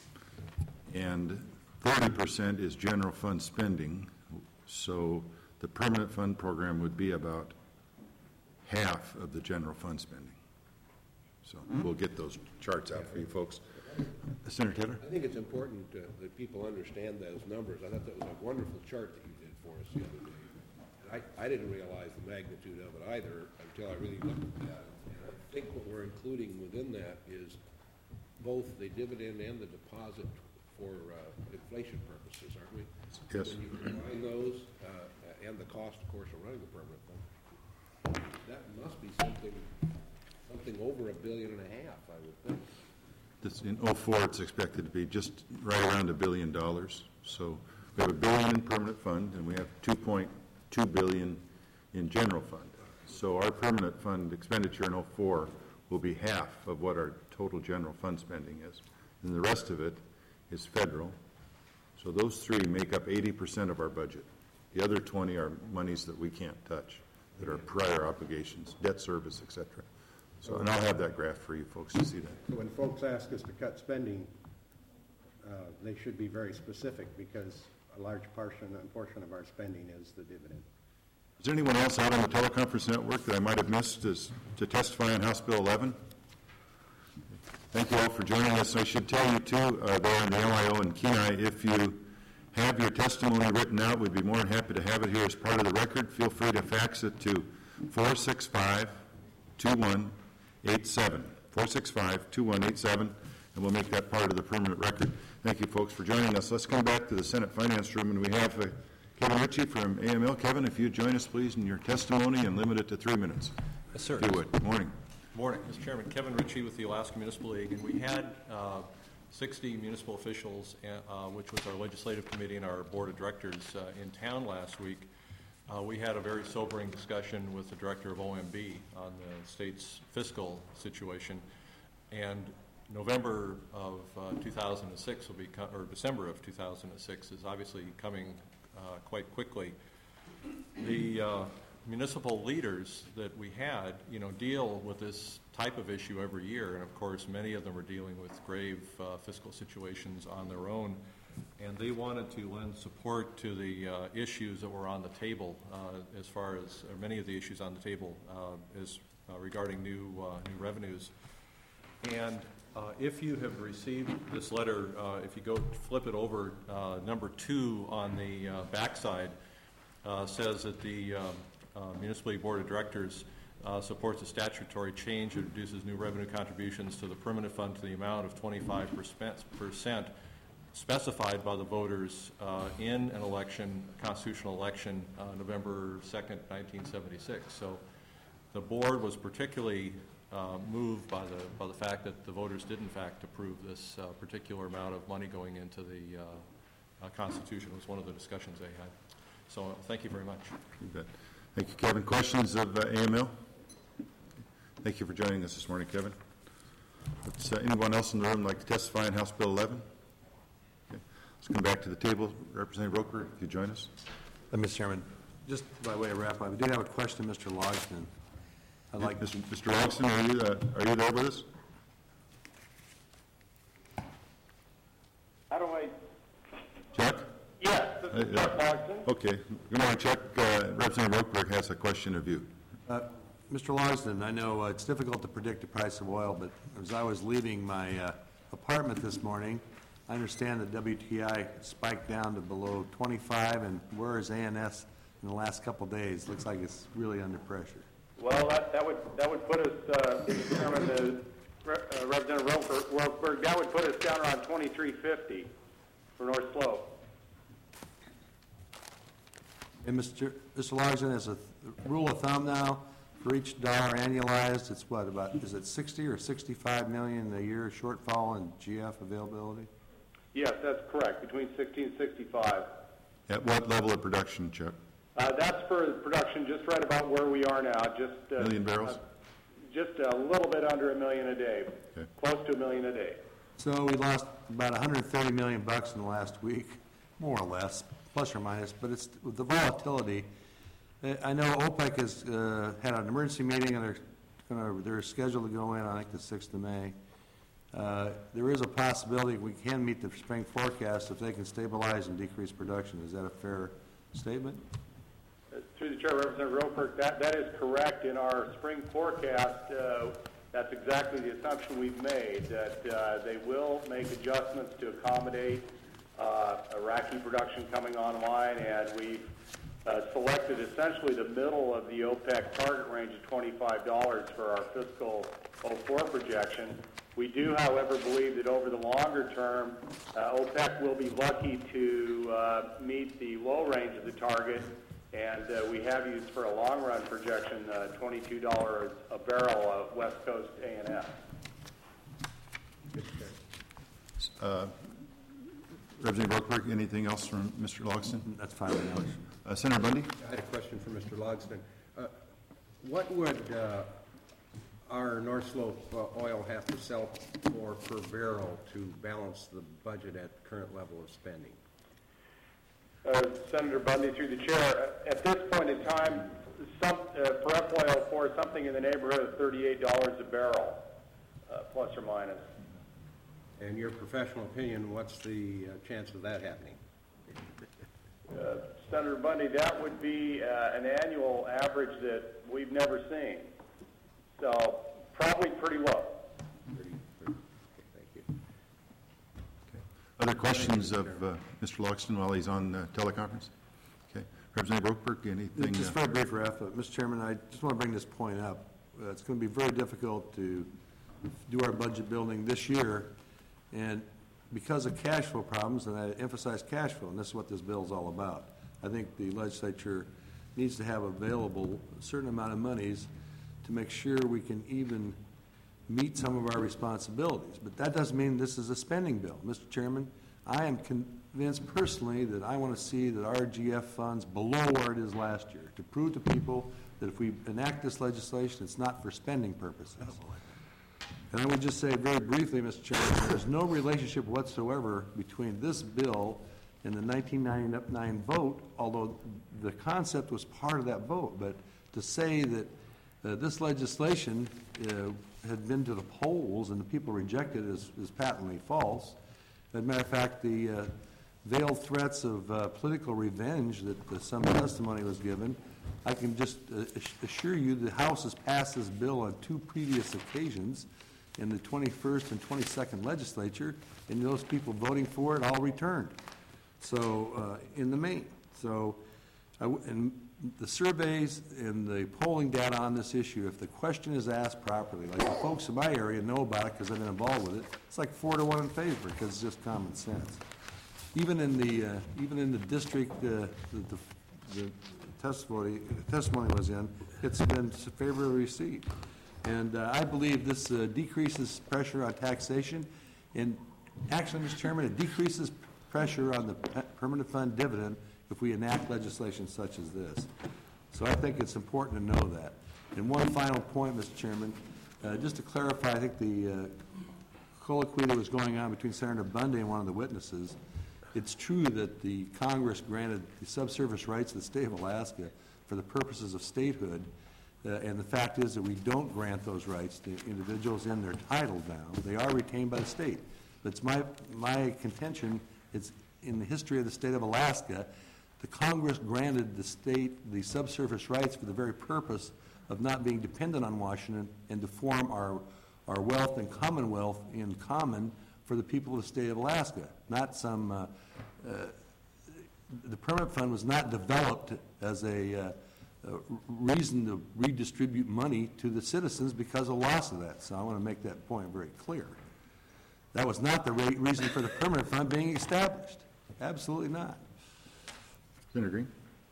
and thirty percent is general fund spending. So the permanent fund program would be about half of the general fund spending. So we'll get those charts out for you folks. Senator Taylor? I think it's important uh, that people understand those numbers. I thought that was a wonderful chart that you did for us the other day. And I, I didn't realize the magnitude of it either until I really looked at it. And I think what we're including within that is both the dividend and the deposit for uh, inflation purposes, aren't we? Yes. When you combine those uh, and the cost, of course, of running the permanent fund, that must be something, something over a billion and a half, I would think. This, in oh four, it's expected to be just right around a billion dollars. So we have a billion in permanent fund, and we have two point two billion in general fund. So our permanent fund expenditure in oh four will be half of what our total general fund spending is. And the rest of it is federal. So those three make up eighty percent of our budget. The other twenty are monies that we can't touch, that are prior obligations, debt service, et cetera. So, and I'll have that graph for you folks to see that. So when folks ask us to cut spending, uh, they should be very specific, because a large portion, a portion of our spending is the dividend. Is there anyone else out on the teleconference network that I might have missed as, to testify on House Bill eleven? Thank you all for joining us. I should tell you, too, uh, there in the L I O in Kenai, if you have your testimony written out, we'd be more than happy to have it here as part of the record. Feel free to fax it to four six five, two one eight seven, four six five, two one eight seven, and we'll make that part of the permanent record. Thank you, folks, for joining us. Let's come back to the Senate Finance Room, and we have uh, Kevin Ritchie from A M L. Kevin, if you'd join us, please, in your testimony and limit it to three minutes. Yes, sir. If you would. Good morning. Morning, Mister Chairman. Kevin Ritchie with the Alaska Municipal League, and we had uh, sixty municipal officials, uh, which was our legislative committee and our board of directors, uh, in town last week. Uh, we had a very sobering discussion with the director of O M B on the state's fiscal situation, and November of uh, two thousand six will be, co- or December of two thousand six is obviously coming uh, quite quickly. The uh, municipal leaders that we had, you know, deal with this type of issue every year, and of course many of them are dealing with grave uh, fiscal situations on their own, and they wanted to lend support to the uh, issues that were on the table, uh, as far as or many of the issues on the table uh, is uh, regarding new uh, new revenues. And uh, if you have received this letter, uh, if you go flip it over, uh, number two on the uh, backside uh, says that the um, uh, Municipal League Board of Directors uh, supports a statutory change that reduces new revenue contributions to the permanent fund to the amount of twenty-five percent specified by the voters uh, in an election, constitutional election, uh, November second, nineteen seventy-six. So the board was particularly uh, moved by the by the fact that the voters did in fact approve this uh, particular amount of money going into the uh, uh, Constitution. It was one of the discussions they had. So uh, thank you very much. You bet. Thank you, Kevin. Questions of uh, A M L? Thank you for joining us this morning, Kevin. Let's, uh, anyone else in the room like to testify on House Bill eleven? Okay. Let's come back to the table. Representative Roker, if you join us. Uh, Mister Chairman, just by way of wrap up, I did have a question, Mister Logsdon. I'd like Mister Mister Logsdon, are you uh, are you there with us? How do I? Chuck? Yes, this is Uh, Chuck Logsdon. Okay. Good morning, Chuck. Uh, Representative Rokeberg has a question of you. Uh, Mister Logsdon, I know uh, it's difficult to predict the price of oil, but as I was leaving my uh, apartment this morning, I understand that W T I spiked down to below twenty-five, and where is A N S in the last couple of days? Looks like it's really under pressure. Well, that, that would that would put us, uh, Mister Chairman, uh, uh, Representative Roper- Roseberg, that would put us down around twenty-three fifty for North Slope. And Mister Mister Logsdon, as a th- rule of thumb now, for each dollar annualized, it's what, about, is it sixty or sixty-five million a year shortfall in G F availability? Yes, that's correct, between sixty and sixty-five. At what level of production, Chuck? Uh, that's for production just right about where we are now, just uh, Million barrels? Uh, just a little bit under a million a day, Okay. close to a million a day. So we lost about one hundred thirty million bucks in the last week, more or less, plus or minus, but it's with the volatility. Uh, I know OPEC has uh, had an emergency meeting, and they're gonna, they're scheduled to go in, I think, the sixth of May. Uh, There is a possibility we can meet the spring forecast if they can stabilize and decrease production. Is that a fair statement? Uh, Through the chair, Representative Roperk, that, that is correct. In our spring forecast, uh, that's exactly the assumption we've made, that uh, they will make adjustments to accommodate uh, Iraqi production coming online, and we've uh, selected essentially the middle of the OPEC target range of twenty-five dollars for our fiscal oh four projection. We do, however, believe that over the longer term, uh, OPEC will be lucky to uh, meet the low range of the target, and uh, we have used for a long-run projection uh, twenty-two dollars a barrel of West Coast A and F. Uh, Representative Roperk, anything else from Mister Logston? That's fine. Uh, Senator Bundy? I had a question for Mister Logston. Uh, what would uh, our North Slope uh, oil have to sell for per barrel to balance the budget at current level of spending? Uh, Senator Bundy, through the chair, at this point in time, some, uh, for F Y O four, something in the neighborhood of thirty-eight dollars a barrel, uh, plus or minus. In your professional opinion, what's the uh, chance of that happening? Uh, Senator Bundy, that would be uh, an annual average that we've never seen. So probably pretty low. Pretty, pretty, thank you. Other questions of uh, Mister Logston while he's on uh, teleconference? Okay. Representative Roperk, anything? Just uh, very brief, Ralph. Uh, Mister Chairman, I just want to bring this point up. Uh, it's going to be very difficult to do our budget building this year, and because of cash flow problems, and I emphasize cash flow, and this is what this bill is all about. I think the legislature needs to have available a certain amount of monies to make sure we can even meet some of our responsibilities. But that doesn't mean this is a spending bill. Mister Chairman, I am convinced personally that I want to see that our G F funds below where it is last year, to prove to people that if we enact this legislation, it's not for spending purposes. And I would just say very briefly, Mister Chairman, there's no relationship whatsoever between this bill and the nineteen ninety-nine vote, although the concept was part of that vote. But to say that uh, this legislation uh, had been to the polls and the people rejected it is, is patently false. As a matter of fact, the uh, veiled threats of uh, political revenge that uh, some testimony was given, I can just uh, assure you the House has passed this bill on two previous occasions, in the twenty-first and twenty-second legislature, and those people voting for it all returned. So, uh, in the main. So, I w and the surveys and the polling data on this issue, if the question is asked properly, like the folks in my area know about it because I've been involved with it, it's like four to one in favor because it's just common sense. Even in the, uh, even in the district uh, that the, the testimony, testimony was in, it's been favorably received. And uh, I believe this uh, decreases pressure on taxation, and actually, Mister Chairman, it decreases pressure on the permanent fund dividend if we enact legislation such as this. So I think it's important to know that. And one final point, Mister Chairman, uh, just to clarify, I think the uh, colloquy that was going on between Senator Bundy and one of the witnesses, it's true that the Congress granted the subsurface rights of the state of Alaska for the purposes of statehood. Uh, and the fact is that we don't grant those rights to individuals in their title now. They are retained by the state. But it's my, my contention, it's in the history of the state of Alaska, the Congress granted the state the subsurface rights for the very purpose of not being dependent on Washington and to form our, our wealth and commonwealth in common for the people of the state of Alaska. Not some, uh, uh, the permanent fund was not developed as a uh, Uh, reason to redistribute money to the citizens because of loss of that. So I want to make that point very clear. That was not the re reason for the permanent fund being established. Absolutely not. Senator Green?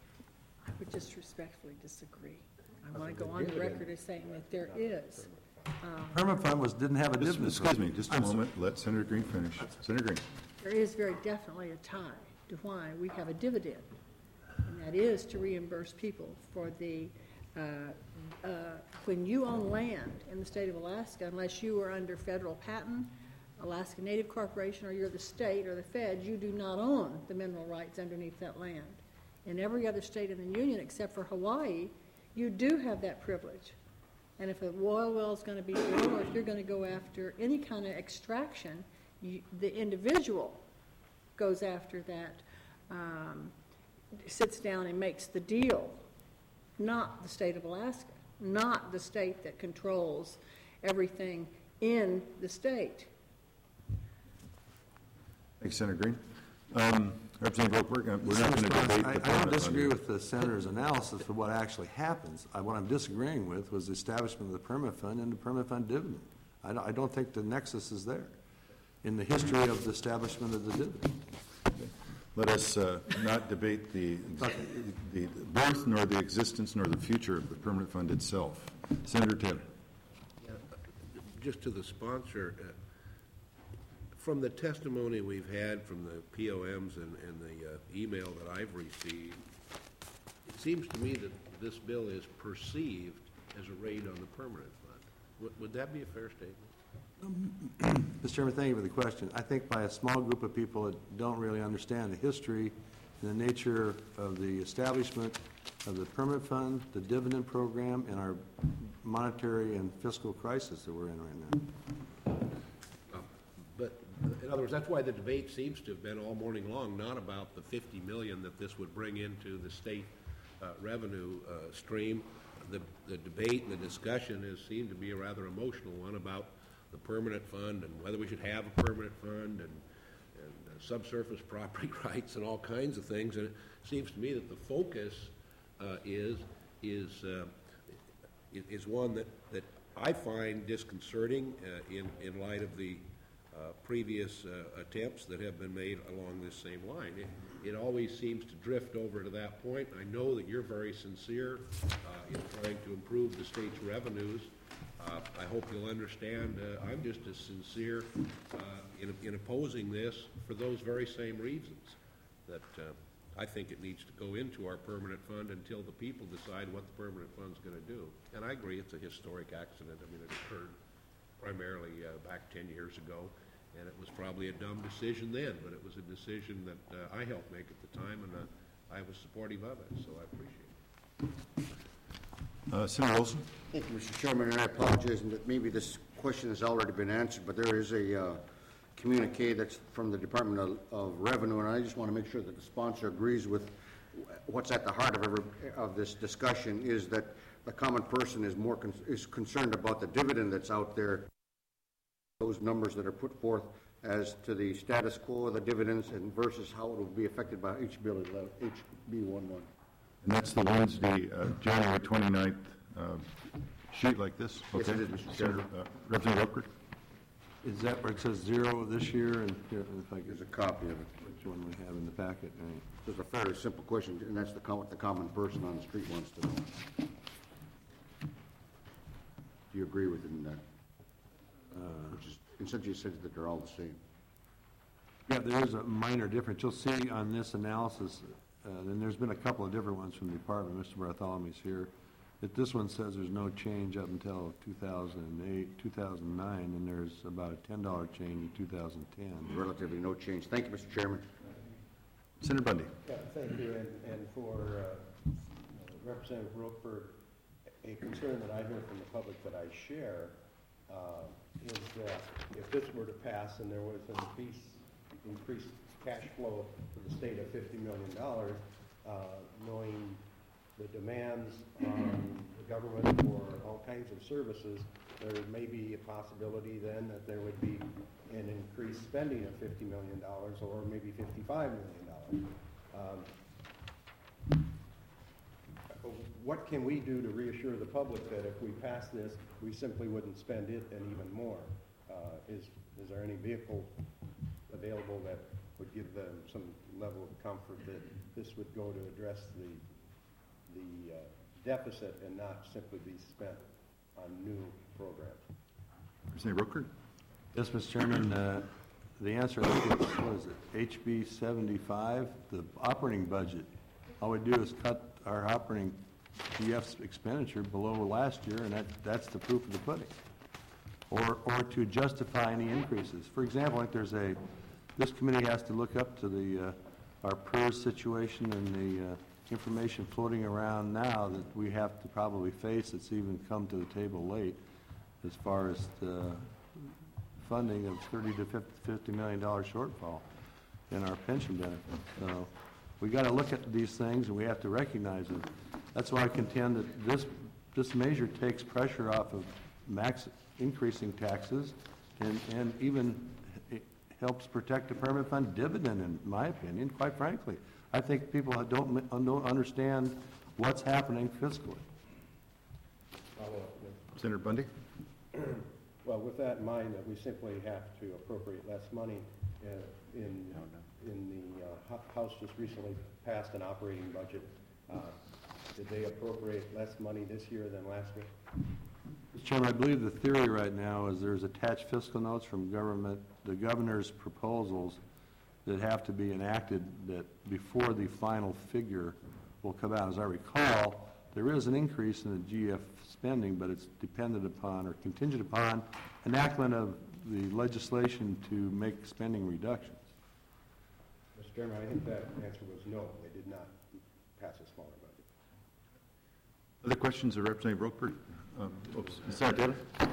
I would just respectfully disagree. I want to go on the record as saying that there is. Um, permanent fund was didn't have a just, dividend. Excuse me, just a I'm moment. Sorry. Let Senator Green finish. Senator Green. There is very definitely a tie to why we have a dividend. And that is to reimburse people for the, uh, uh, when you own land in the state of Alaska, unless you are under federal patent, Alaska Native Corporation, or you're the state or the feds, you do not own the mineral rights underneath that land. In every other state in the union except for Hawaii, you do have that privilege. And if a oil well is going to be drilled, or if you're going to go after any kind of extraction, you, the individual goes after that, um, sits down and makes the deal, not the state of Alaska, not the state that controls everything in the state. Thanks, Senator Green. Um, Representative Roper, uh, we're not going to debate I, the I don't disagree permit fund. with the senator's analysis of what actually happens. I, what I'm disagreeing with was the establishment of the permit fund and the permit fund dividend. I don't, I don't think the nexus is there in the history of the establishment of the dividend. Okay. Let us uh, not debate the, the birth, nor the existence, nor the future of the permanent fund itself. Senator Taylor. Yeah, just to the sponsor, uh, from the testimony we've had from the P O Ms and, and the uh, email that I've received, it seems to me that this bill is perceived as a raid on the permanent fund. Would, would that be a fair statement? Mister Chairman, thank you for the question. I think by a small group of people that don't really understand the history and the nature of the establishment of the permanent fund, the dividend program, and our monetary and fiscal crisis that we're in right now. But in other words, that's why the debate seems to have been all morning long, not about the fifty million that this would bring into the state uh, revenue uh, stream. The, the debate and the discussion has seemed to be a rather emotional one about the permanent fund and whether we should have a permanent fund and, and uh, subsurface property rights and all kinds of things. And it seems to me that the focus uh, is is uh, is one that, that I find disconcerting uh, in in light of the Uh, previous uh, attempts that have been made along this same line. It, it always seems to drift over to that point. I know that you're very sincere uh, in trying to improve the state's revenues. Uh, I hope you'll understand uh, I'm just as sincere uh, in, in opposing this for those very same reasons, that uh, I think it needs to go into our permanent fund until the people decide what the permanent fund's going to do. And I agree it's a historic accident. I mean, it occurred primarily uh, back ten years ago, and it was probably a dumb decision then, but it was a decision that uh, I helped make at the time, and uh, I was supportive of it, so I appreciate it. Uh, Senator Olson. Thank you, Mister Chairman, and I apologize that maybe this question has already been answered, but there is a uh, communique that's from the Department of, of Revenue, and I just want to make sure that the sponsor agrees with what's at the heart of, every, of this discussion is that the common person is more con is concerned about the dividend that's out there, those numbers that are put forth as to the status quo of the dividends and versus how it will be affected by H B eleven. And that's the Wednesday, uh, January twenty-ninth uh, sheet like this? Yes, okay. it is, Mister Chairman. Uh, Representative Upker? Is that where it says zero this year? And here, if I There's a copy of it. Which one we have in the packet? Right. It's a fairly simple question, and that's the, com what the common person on the street wants to know. Do you agree with it in that? Uh, Which is, essentially says that they're all the same. Yeah, there is a minor difference. You'll see on this analysis, uh, and there's been a couple of different ones from the department. Mister Bartholomew's here. But this one says there's no change up until two thousand eight, two thousand nine, and there's about a ten dollar change in two thousand ten. Relatively no change. Thank you, Mister Chairman. Senator Bundy. Yeah, thank you. And, and for uh, Representative Roper, a concern that I hear from the public that I share uh, is that if this were to pass and there was an increase, increased cash flow for the state of fifty million dollars, uh, knowing the demands on the government for all kinds of services, there may be a possibility then that there would be an increased spending of fifty million dollars or maybe fifty-five million dollars. Um, what can we do to reassure the public that if we pass this, we simply wouldn't spend it and even more? Uh, is, is there any vehicle available that would give them some level of comfort that this would go to address the the uh, deficit and not simply be spent on new programs? Representative Rooker? Yes, Mister Chairman. Uh, the answer, I think it's, what is it, H B seventy-five, the operating budget. All we do is cut our operating P F expenditure below last year, and that, that's the proof of the pudding. Or, or to justify any increases. For example, like there's a, this committee has to look up to the, uh, our PERS situation and the uh, information floating around now that we have to probably face that's even come to the table late as far as the funding of thirty to fifty million dollar shortfall in our pension benefits. So we got to look at these things and we have to recognize it. That's why I contend that this this measure takes pressure off of max increasing taxes and, and even helps protect the permanent fund dividend, in my opinion, quite frankly. I think people don't, don't understand what's happening fiscally. Senator Bundy? Well, with that in mind, that we simply have to appropriate less money uh, in, in the uh, House just recently passed an operating budget. Uh, did they appropriate less money this year than last year? Mister Chairman, I believe the theory right now is there's attached fiscal notes from government, the governor's proposals that have to be enacted that before the final figure will come out. As I recall, there is an increase in the G F spending, but it's dependent upon or contingent upon enactment of the legislation to make spending reductions. Mister Chairman, I think that answer was no. They did not pass a smaller budget. Other questions of Representative Roquepert? Um, oops, Senator Taylor?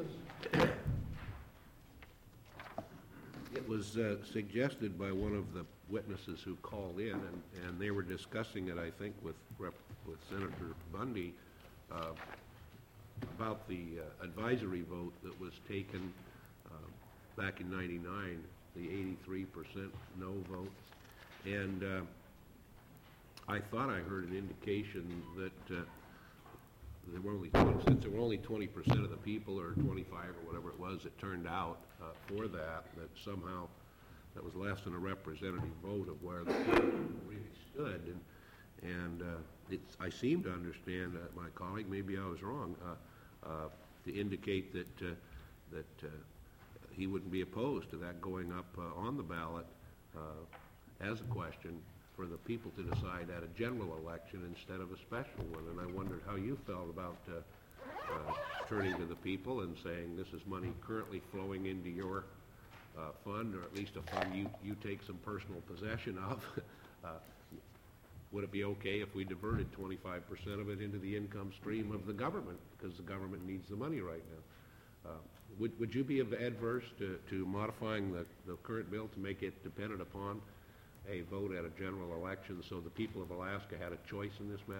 It was uh, suggested by one of the witnesses who called in, and, and they were discussing it, I think, with Rep, with Senator Bundy uh, about the uh, advisory vote that was taken uh, back in ninety-nine, the eighty-three percent no vote. And uh, I thought I heard an indication that uh, there were only since there were only twenty percent of the people, or twenty-five or whatever it was, that turned out uh, for that, that somehow that was less than a representative vote of where the people really stood. And, and uh, it's, I seem to understand, uh, my colleague, maybe I was wrong, uh, uh, to indicate that, uh, that uh, he wouldn't be opposed to that going up uh, on the ballot uh, as a question for the people to decide at a general election instead of a special one. And I wondered how you felt about uh, uh, turning to the people and saying this is money currently flowing into your uh, fund, or at least a fund you, you take some personal possession of. uh, would it be okay if we diverted twenty-five percent of it into the income stream of the government, because the government needs the money right now? Uh, would, would you be adverse to, to modifying the, the current bill to make it dependent upon a vote at a general election so the people of Alaska had a choice in this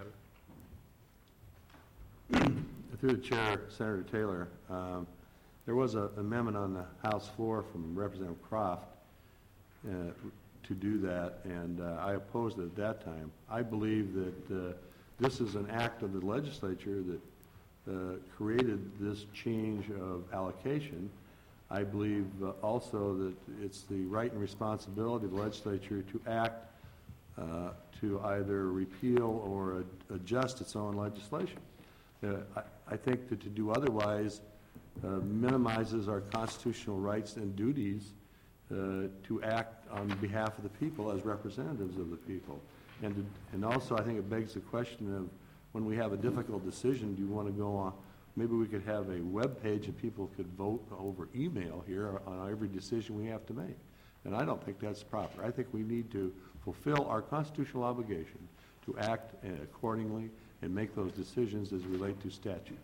matter? Through the chair, Senator Taylor, um, there was an amendment on the House floor from Representative Croft uh, to do that, and uh, I opposed it at that time. I believe that uh, this is an act of the legislature that uh, created this change of allocation. I believe uh, also that it's the right and responsibility of the legislature to act uh, to either repeal or ad adjust its own legislation. Uh, I, I think that to do otherwise uh, minimizes our constitutional rights and duties uh, to act on behalf of the people as representatives of the people. And, to, and also I think it begs the question of, when we have a difficult decision, do you want to go on? Maybe we could have a web page that people could vote over email here on every decision we have to make. And I don't think that's proper. I think we need to fulfill our constitutional obligation to act accordingly and make those decisions as relate to statute.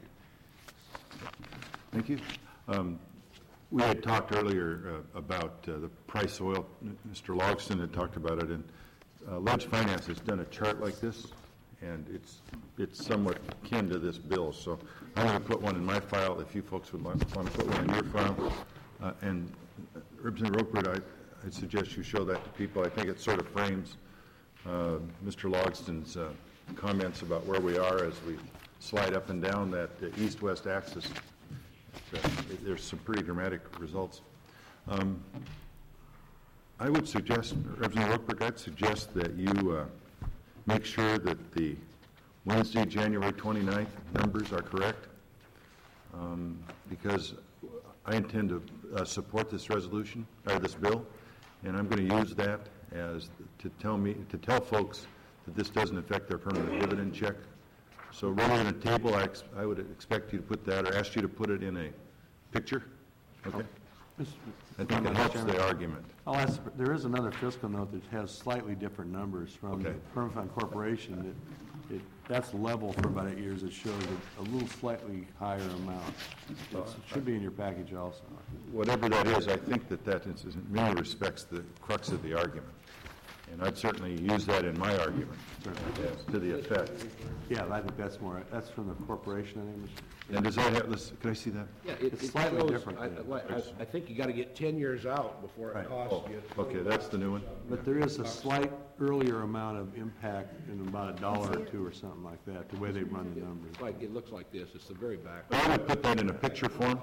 Thank you. Um, we had talked earlier uh, about uh, the price of oil. Mister Logston had talked about it, and uh, Ledge Finance has done a chart like this, and it's it's somewhat akin to this bill. So I'm going to put one in my file if you folks would want to put one in your file. Uh, and uh, Representative Roquepert, I, I suggest you show that to people. I think it sort of frames uh, Mister Logston's uh, comments about where we are as we slide up and down that uh, east-west axis. So, it, there's some pretty dramatic results. Um, I would suggest, Representative Roquepert, I'd suggest that you uh, make sure that the Wednesday, January twenty-ninth numbers are correct, um, because I intend to uh, support this resolution, or this bill, and I'm going to use that as to tell me, to tell folks that this doesn't affect their permanent dividend check. So rather than a table, I, ex I would expect you to put that, or ask you to put it in a picture. Okay. I think it helps the argument. I'll ask, there is another fiscal note that has slightly different numbers from the Okay. Permanent Fund Corporation. That it, that's level for about eight years. It shows a, a little slightly higher amount. It's- It should be in your package also. Whatever that is, I think that that is, in many respects, the crux of the argument. And I'd certainly use that in my argument, as to the effect. Yeah, I think that's more, that's from the corporation, I think. And does that have, this- can I see that? Yeah, it, It's it slightly shows- different I, than- I, I think you gotta get ten years out before Right. it costs Oh, you. okay, that's the new one. But there is a slight earlier amount of impact in about a dollar or two or something like that, the way they run the numbers. Like, it looks like this, it's the very back. I would put that in a picture form.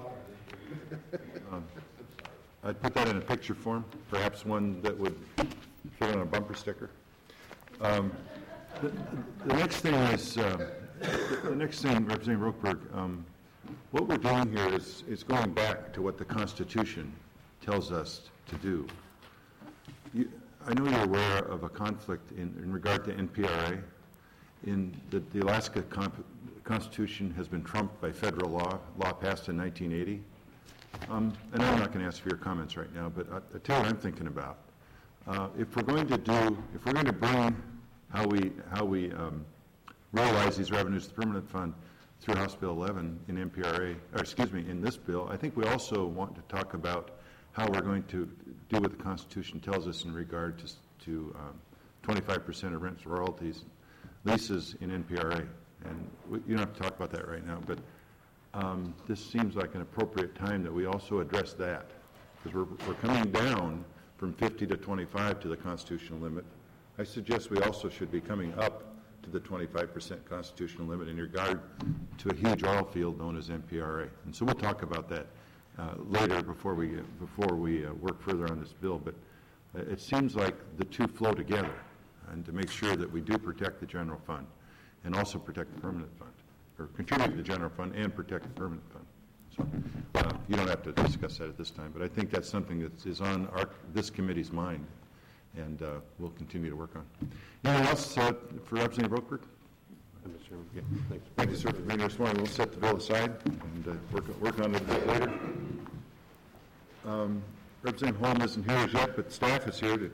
Um, I'd put that in a picture form, perhaps one that would fit on a bumper sticker. Um, The the next thing is, uh, the next thing, Representative Rokeberg, um, what we're doing here is, is going back to what the Constitution tells us to do. You, I know you're aware of a conflict in, in regard to N P R A. In the, the Alaska comp- Constitution has been trumped by federal law, law passed in nineteen eighty. Um, and I'm not going to ask for your comments right now, but I, I tell you what I'm thinking about. Uh, if we're going to do, if we're going to bring how we how we um, realize these revenues to the permanent fund through House Bill eleven in N P R A, or excuse me, in this bill, I think we also want to talk about how we're going to do what the Constitution tells us in regard to to um, twenty-five percent of rents, royalties, leases in N P R A. And we, you don't have to talk about that right now, but um, this seems like an appropriate time that we also address that, because we're we're coming down from fifty to twenty-five to the constitutional limit. I suggest we also should be coming up to the twenty-five percent constitutional limit in regard to a huge oil field known as N P R A. And so we'll talk about that uh, later before we before we uh, work further on this bill. But uh, it seems like the two flow together, and to make sure that we do protect the general fund and also protect the permanent fund, or contribute to the general fund and protect the permanent fund. So uh, you don't have to discuss that at this time, but I think that's something that is on our, this committee's mind, and uh, we'll continue to work on. Anything else uh, for Representative Rokeberg? Mister Chairman. Okay. Thank you, sir, for being here this morning. We'll set the bill aside and uh, work, work on it a bit later. Um, Representative Holm isn't here as yet, but staff is here to,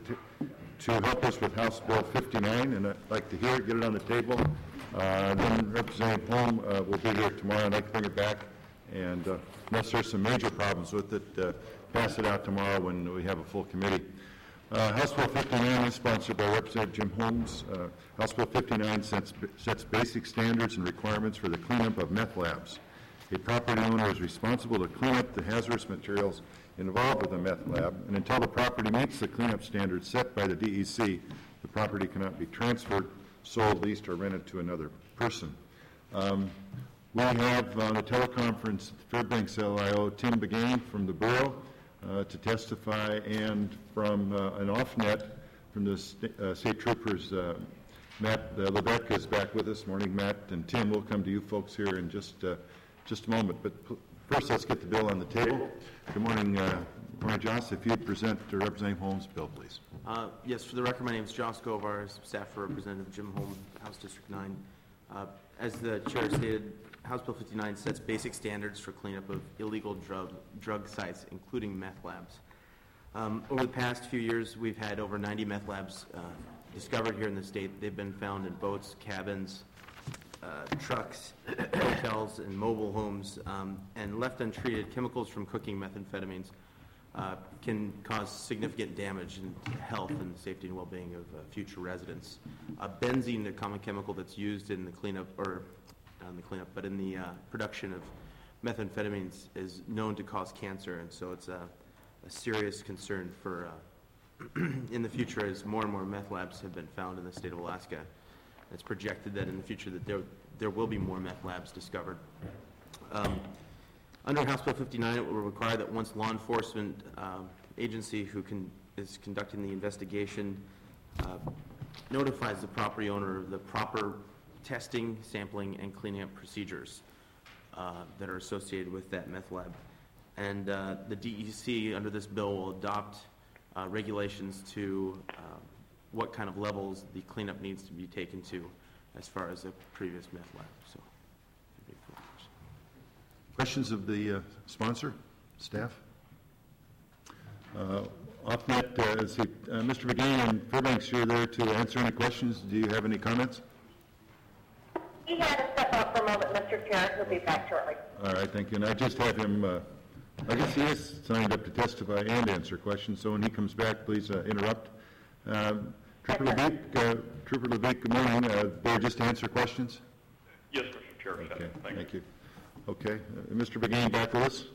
to help us with House Bill fifty-nine, and I'd like to hear it, get it on the table. Uh, then Representative Holm uh, will be here tomorrow, and I'd like to bring it back. And uh, unless there's some major problems with it, uh, pass it out tomorrow when we have a full committee. Uh, House Bill fifty-nine is sponsored by Representative Jim Holmes. Uh, House Bill fifty-nine sets, sets basic standards and requirements for the cleanup of meth labs. A property owner is responsible to clean up the hazardous materials involved with the meth lab, and until the property meets the cleanup standards set by the D E C, the property cannot be transferred, sold, leased, or rented to another person. Um, we have on the teleconference at Fairbanks L I O Tim Begane from the Borough uh, to testify, and from uh, an off-net from the st- uh, State Troopers, uh, Matt uh, Lebec is back with us. Morning, Matt, and Tim, we'll come to you folks here in just uh, just a moment. But p- first, let's get the bill on the table. Good morning, uh, morning, Joss. If you'd present uh, Representative Holmes' bill, please. Uh, yes, for the record, my name is Joss Govar, staff for Representative Jim Holmes, House District nine. Uh, as the chair stated, House Bill fifty-nine sets basic standards for cleanup of illegal drug drug sites, including meth labs. Um, over the past few years, we've had over ninety meth labs uh, discovered here in the state. They've been found in boats, cabins, uh, trucks, hotels, and mobile homes, um, and left untreated, chemicals from cooking methamphetamines uh, can cause significant damage in health and safety and well-being of uh, future residents. Uh, benzene, a common chemical that's used in the cleanup, or not in the cleanup, but in the uh, production of methamphetamines, is known to cause cancer, and so it's a, a serious concern for uh, in the future, as more and more meth labs have been found in the state of Alaska. It's projected that in the future that there there will be more meth labs discovered. Um, under House Bill fifty-nine, it will require that once law enforcement uh, agency who can, is conducting the investigation uh, notifies the property owner of the proper testing, sampling, and cleaning up procedures uh, that are associated with that meth lab. And uh, the D E C, under this bill, will adopt uh, regulations to uh, what kind of levels the cleanup needs to be taken to as far as a previous meth lab. So, questions of the uh, sponsor, staff? Uh, Off net, uh, let's see, uh, Mister McGee and Fairbanks, you're there to answer any questions. Do you have any comments? He had to step up for a moment, Mister Chair. He'll be back shortly. All right, thank you. And I just have him, uh, I guess he is signed up to testify and answer questions, so when he comes back, please uh, interrupt. Um, Trooper LeBeek, uh, Trooper LeBeek, good morning. Uh, there just to answer questions? Yes, Mister Chair. Okay, thank, thank you. you. Okay, uh, Mister McGee, back with us?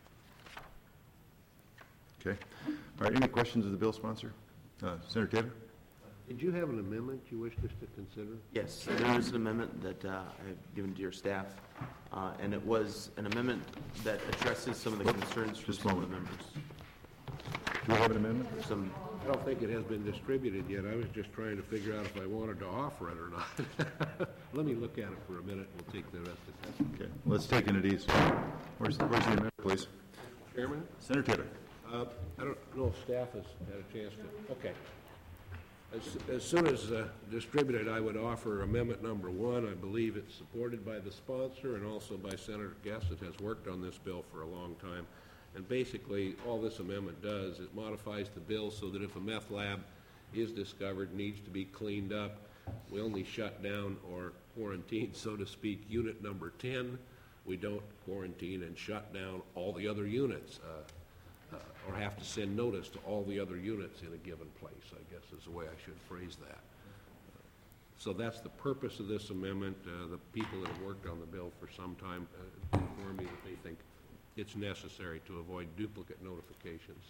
Okay. All right, any questions of the bill sponsor? Uh, Senator Taylor? Did you have an amendment you wished us to consider? Yes, there is an amendment that uh, I've given to your staff, uh, and it was an amendment that addresses some of the concerns from some of the members. Do you have an amendment? Some. I don't think it has been distributed yet. I was just trying to figure out if I wanted to offer it or not. Let me look at it for a minute. We'll take the rest of the Okay, let's take it at ease. Where's, where's the amendment, please? Chairman? Senator Taylor. Uh, I don't know if staff has had a chance to, okay. As, as soon as uh, distributed, I would offer amendment number one. I believe it's supported by the sponsor and also by Senator Guest, that has worked on this bill for a long time. And basically, all this amendment does, it modifies the bill so that if a meth lab is discovered, needs to be cleaned up, we only shut down or quarantine, so to speak, unit number ten. We don't quarantine and shut down all the other units. Uh, Uh, or have to send notice to all the other units in a given place, I guess is the way I should phrase that. Uh, so that's the purpose of this amendment. Uh, the people that have worked on the bill for some time uh, inform me that they think it's necessary to avoid duplicate notifications.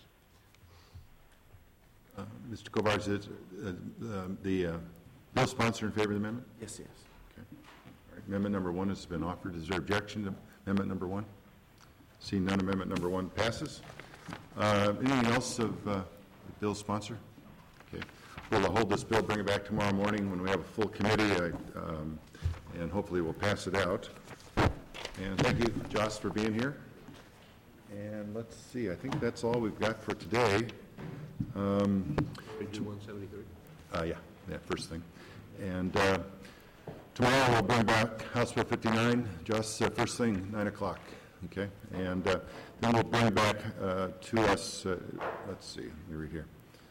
Uh, Mister Kovars, is uh, uh, the uh, bill sponsor in favor of the amendment? Yes, yes. Okay. All right. Amendment number one has been offered. Is there objection to amendment number one? Seeing none, amendment number one passes. Uh, anything else of uh, the bill sponsor? Okay. We'll hold this bill, bring it back tomorrow morning when we have a full committee, I, um, and hopefully we'll pass it out. And thank you, Joss, for being here. And let's see, I think that's all we've got for today. Um, one seventy-three? Uh, yeah, yeah, first thing. And uh, tomorrow we'll bring back House Bill fifty-nine, Joss, uh, first thing, nine o'clock. Okay, and uh, then we'll bring back uh, to us, uh, let's see, let me read here.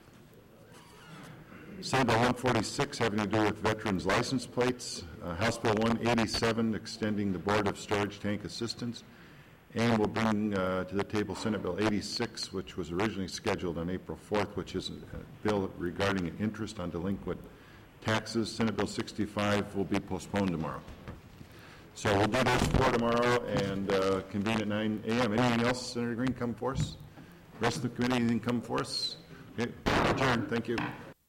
Senate Bill one forty-six having to do with veterans' license plates, uh, House Bill one eighty-seven extending the Board of Storage Tank Assistance, and we'll bring uh, to the table Senate Bill eighty-six, which was originally scheduled on April fourth, which is a bill regarding interest on delinquent taxes. Senate Bill sixty-five will be postponed tomorrow. So we'll do those four tomorrow and uh, convene at nine a m Anything else, Senator Green, come for us? Rest of the committee, anything come for us? Okay, adjourned. Thank you.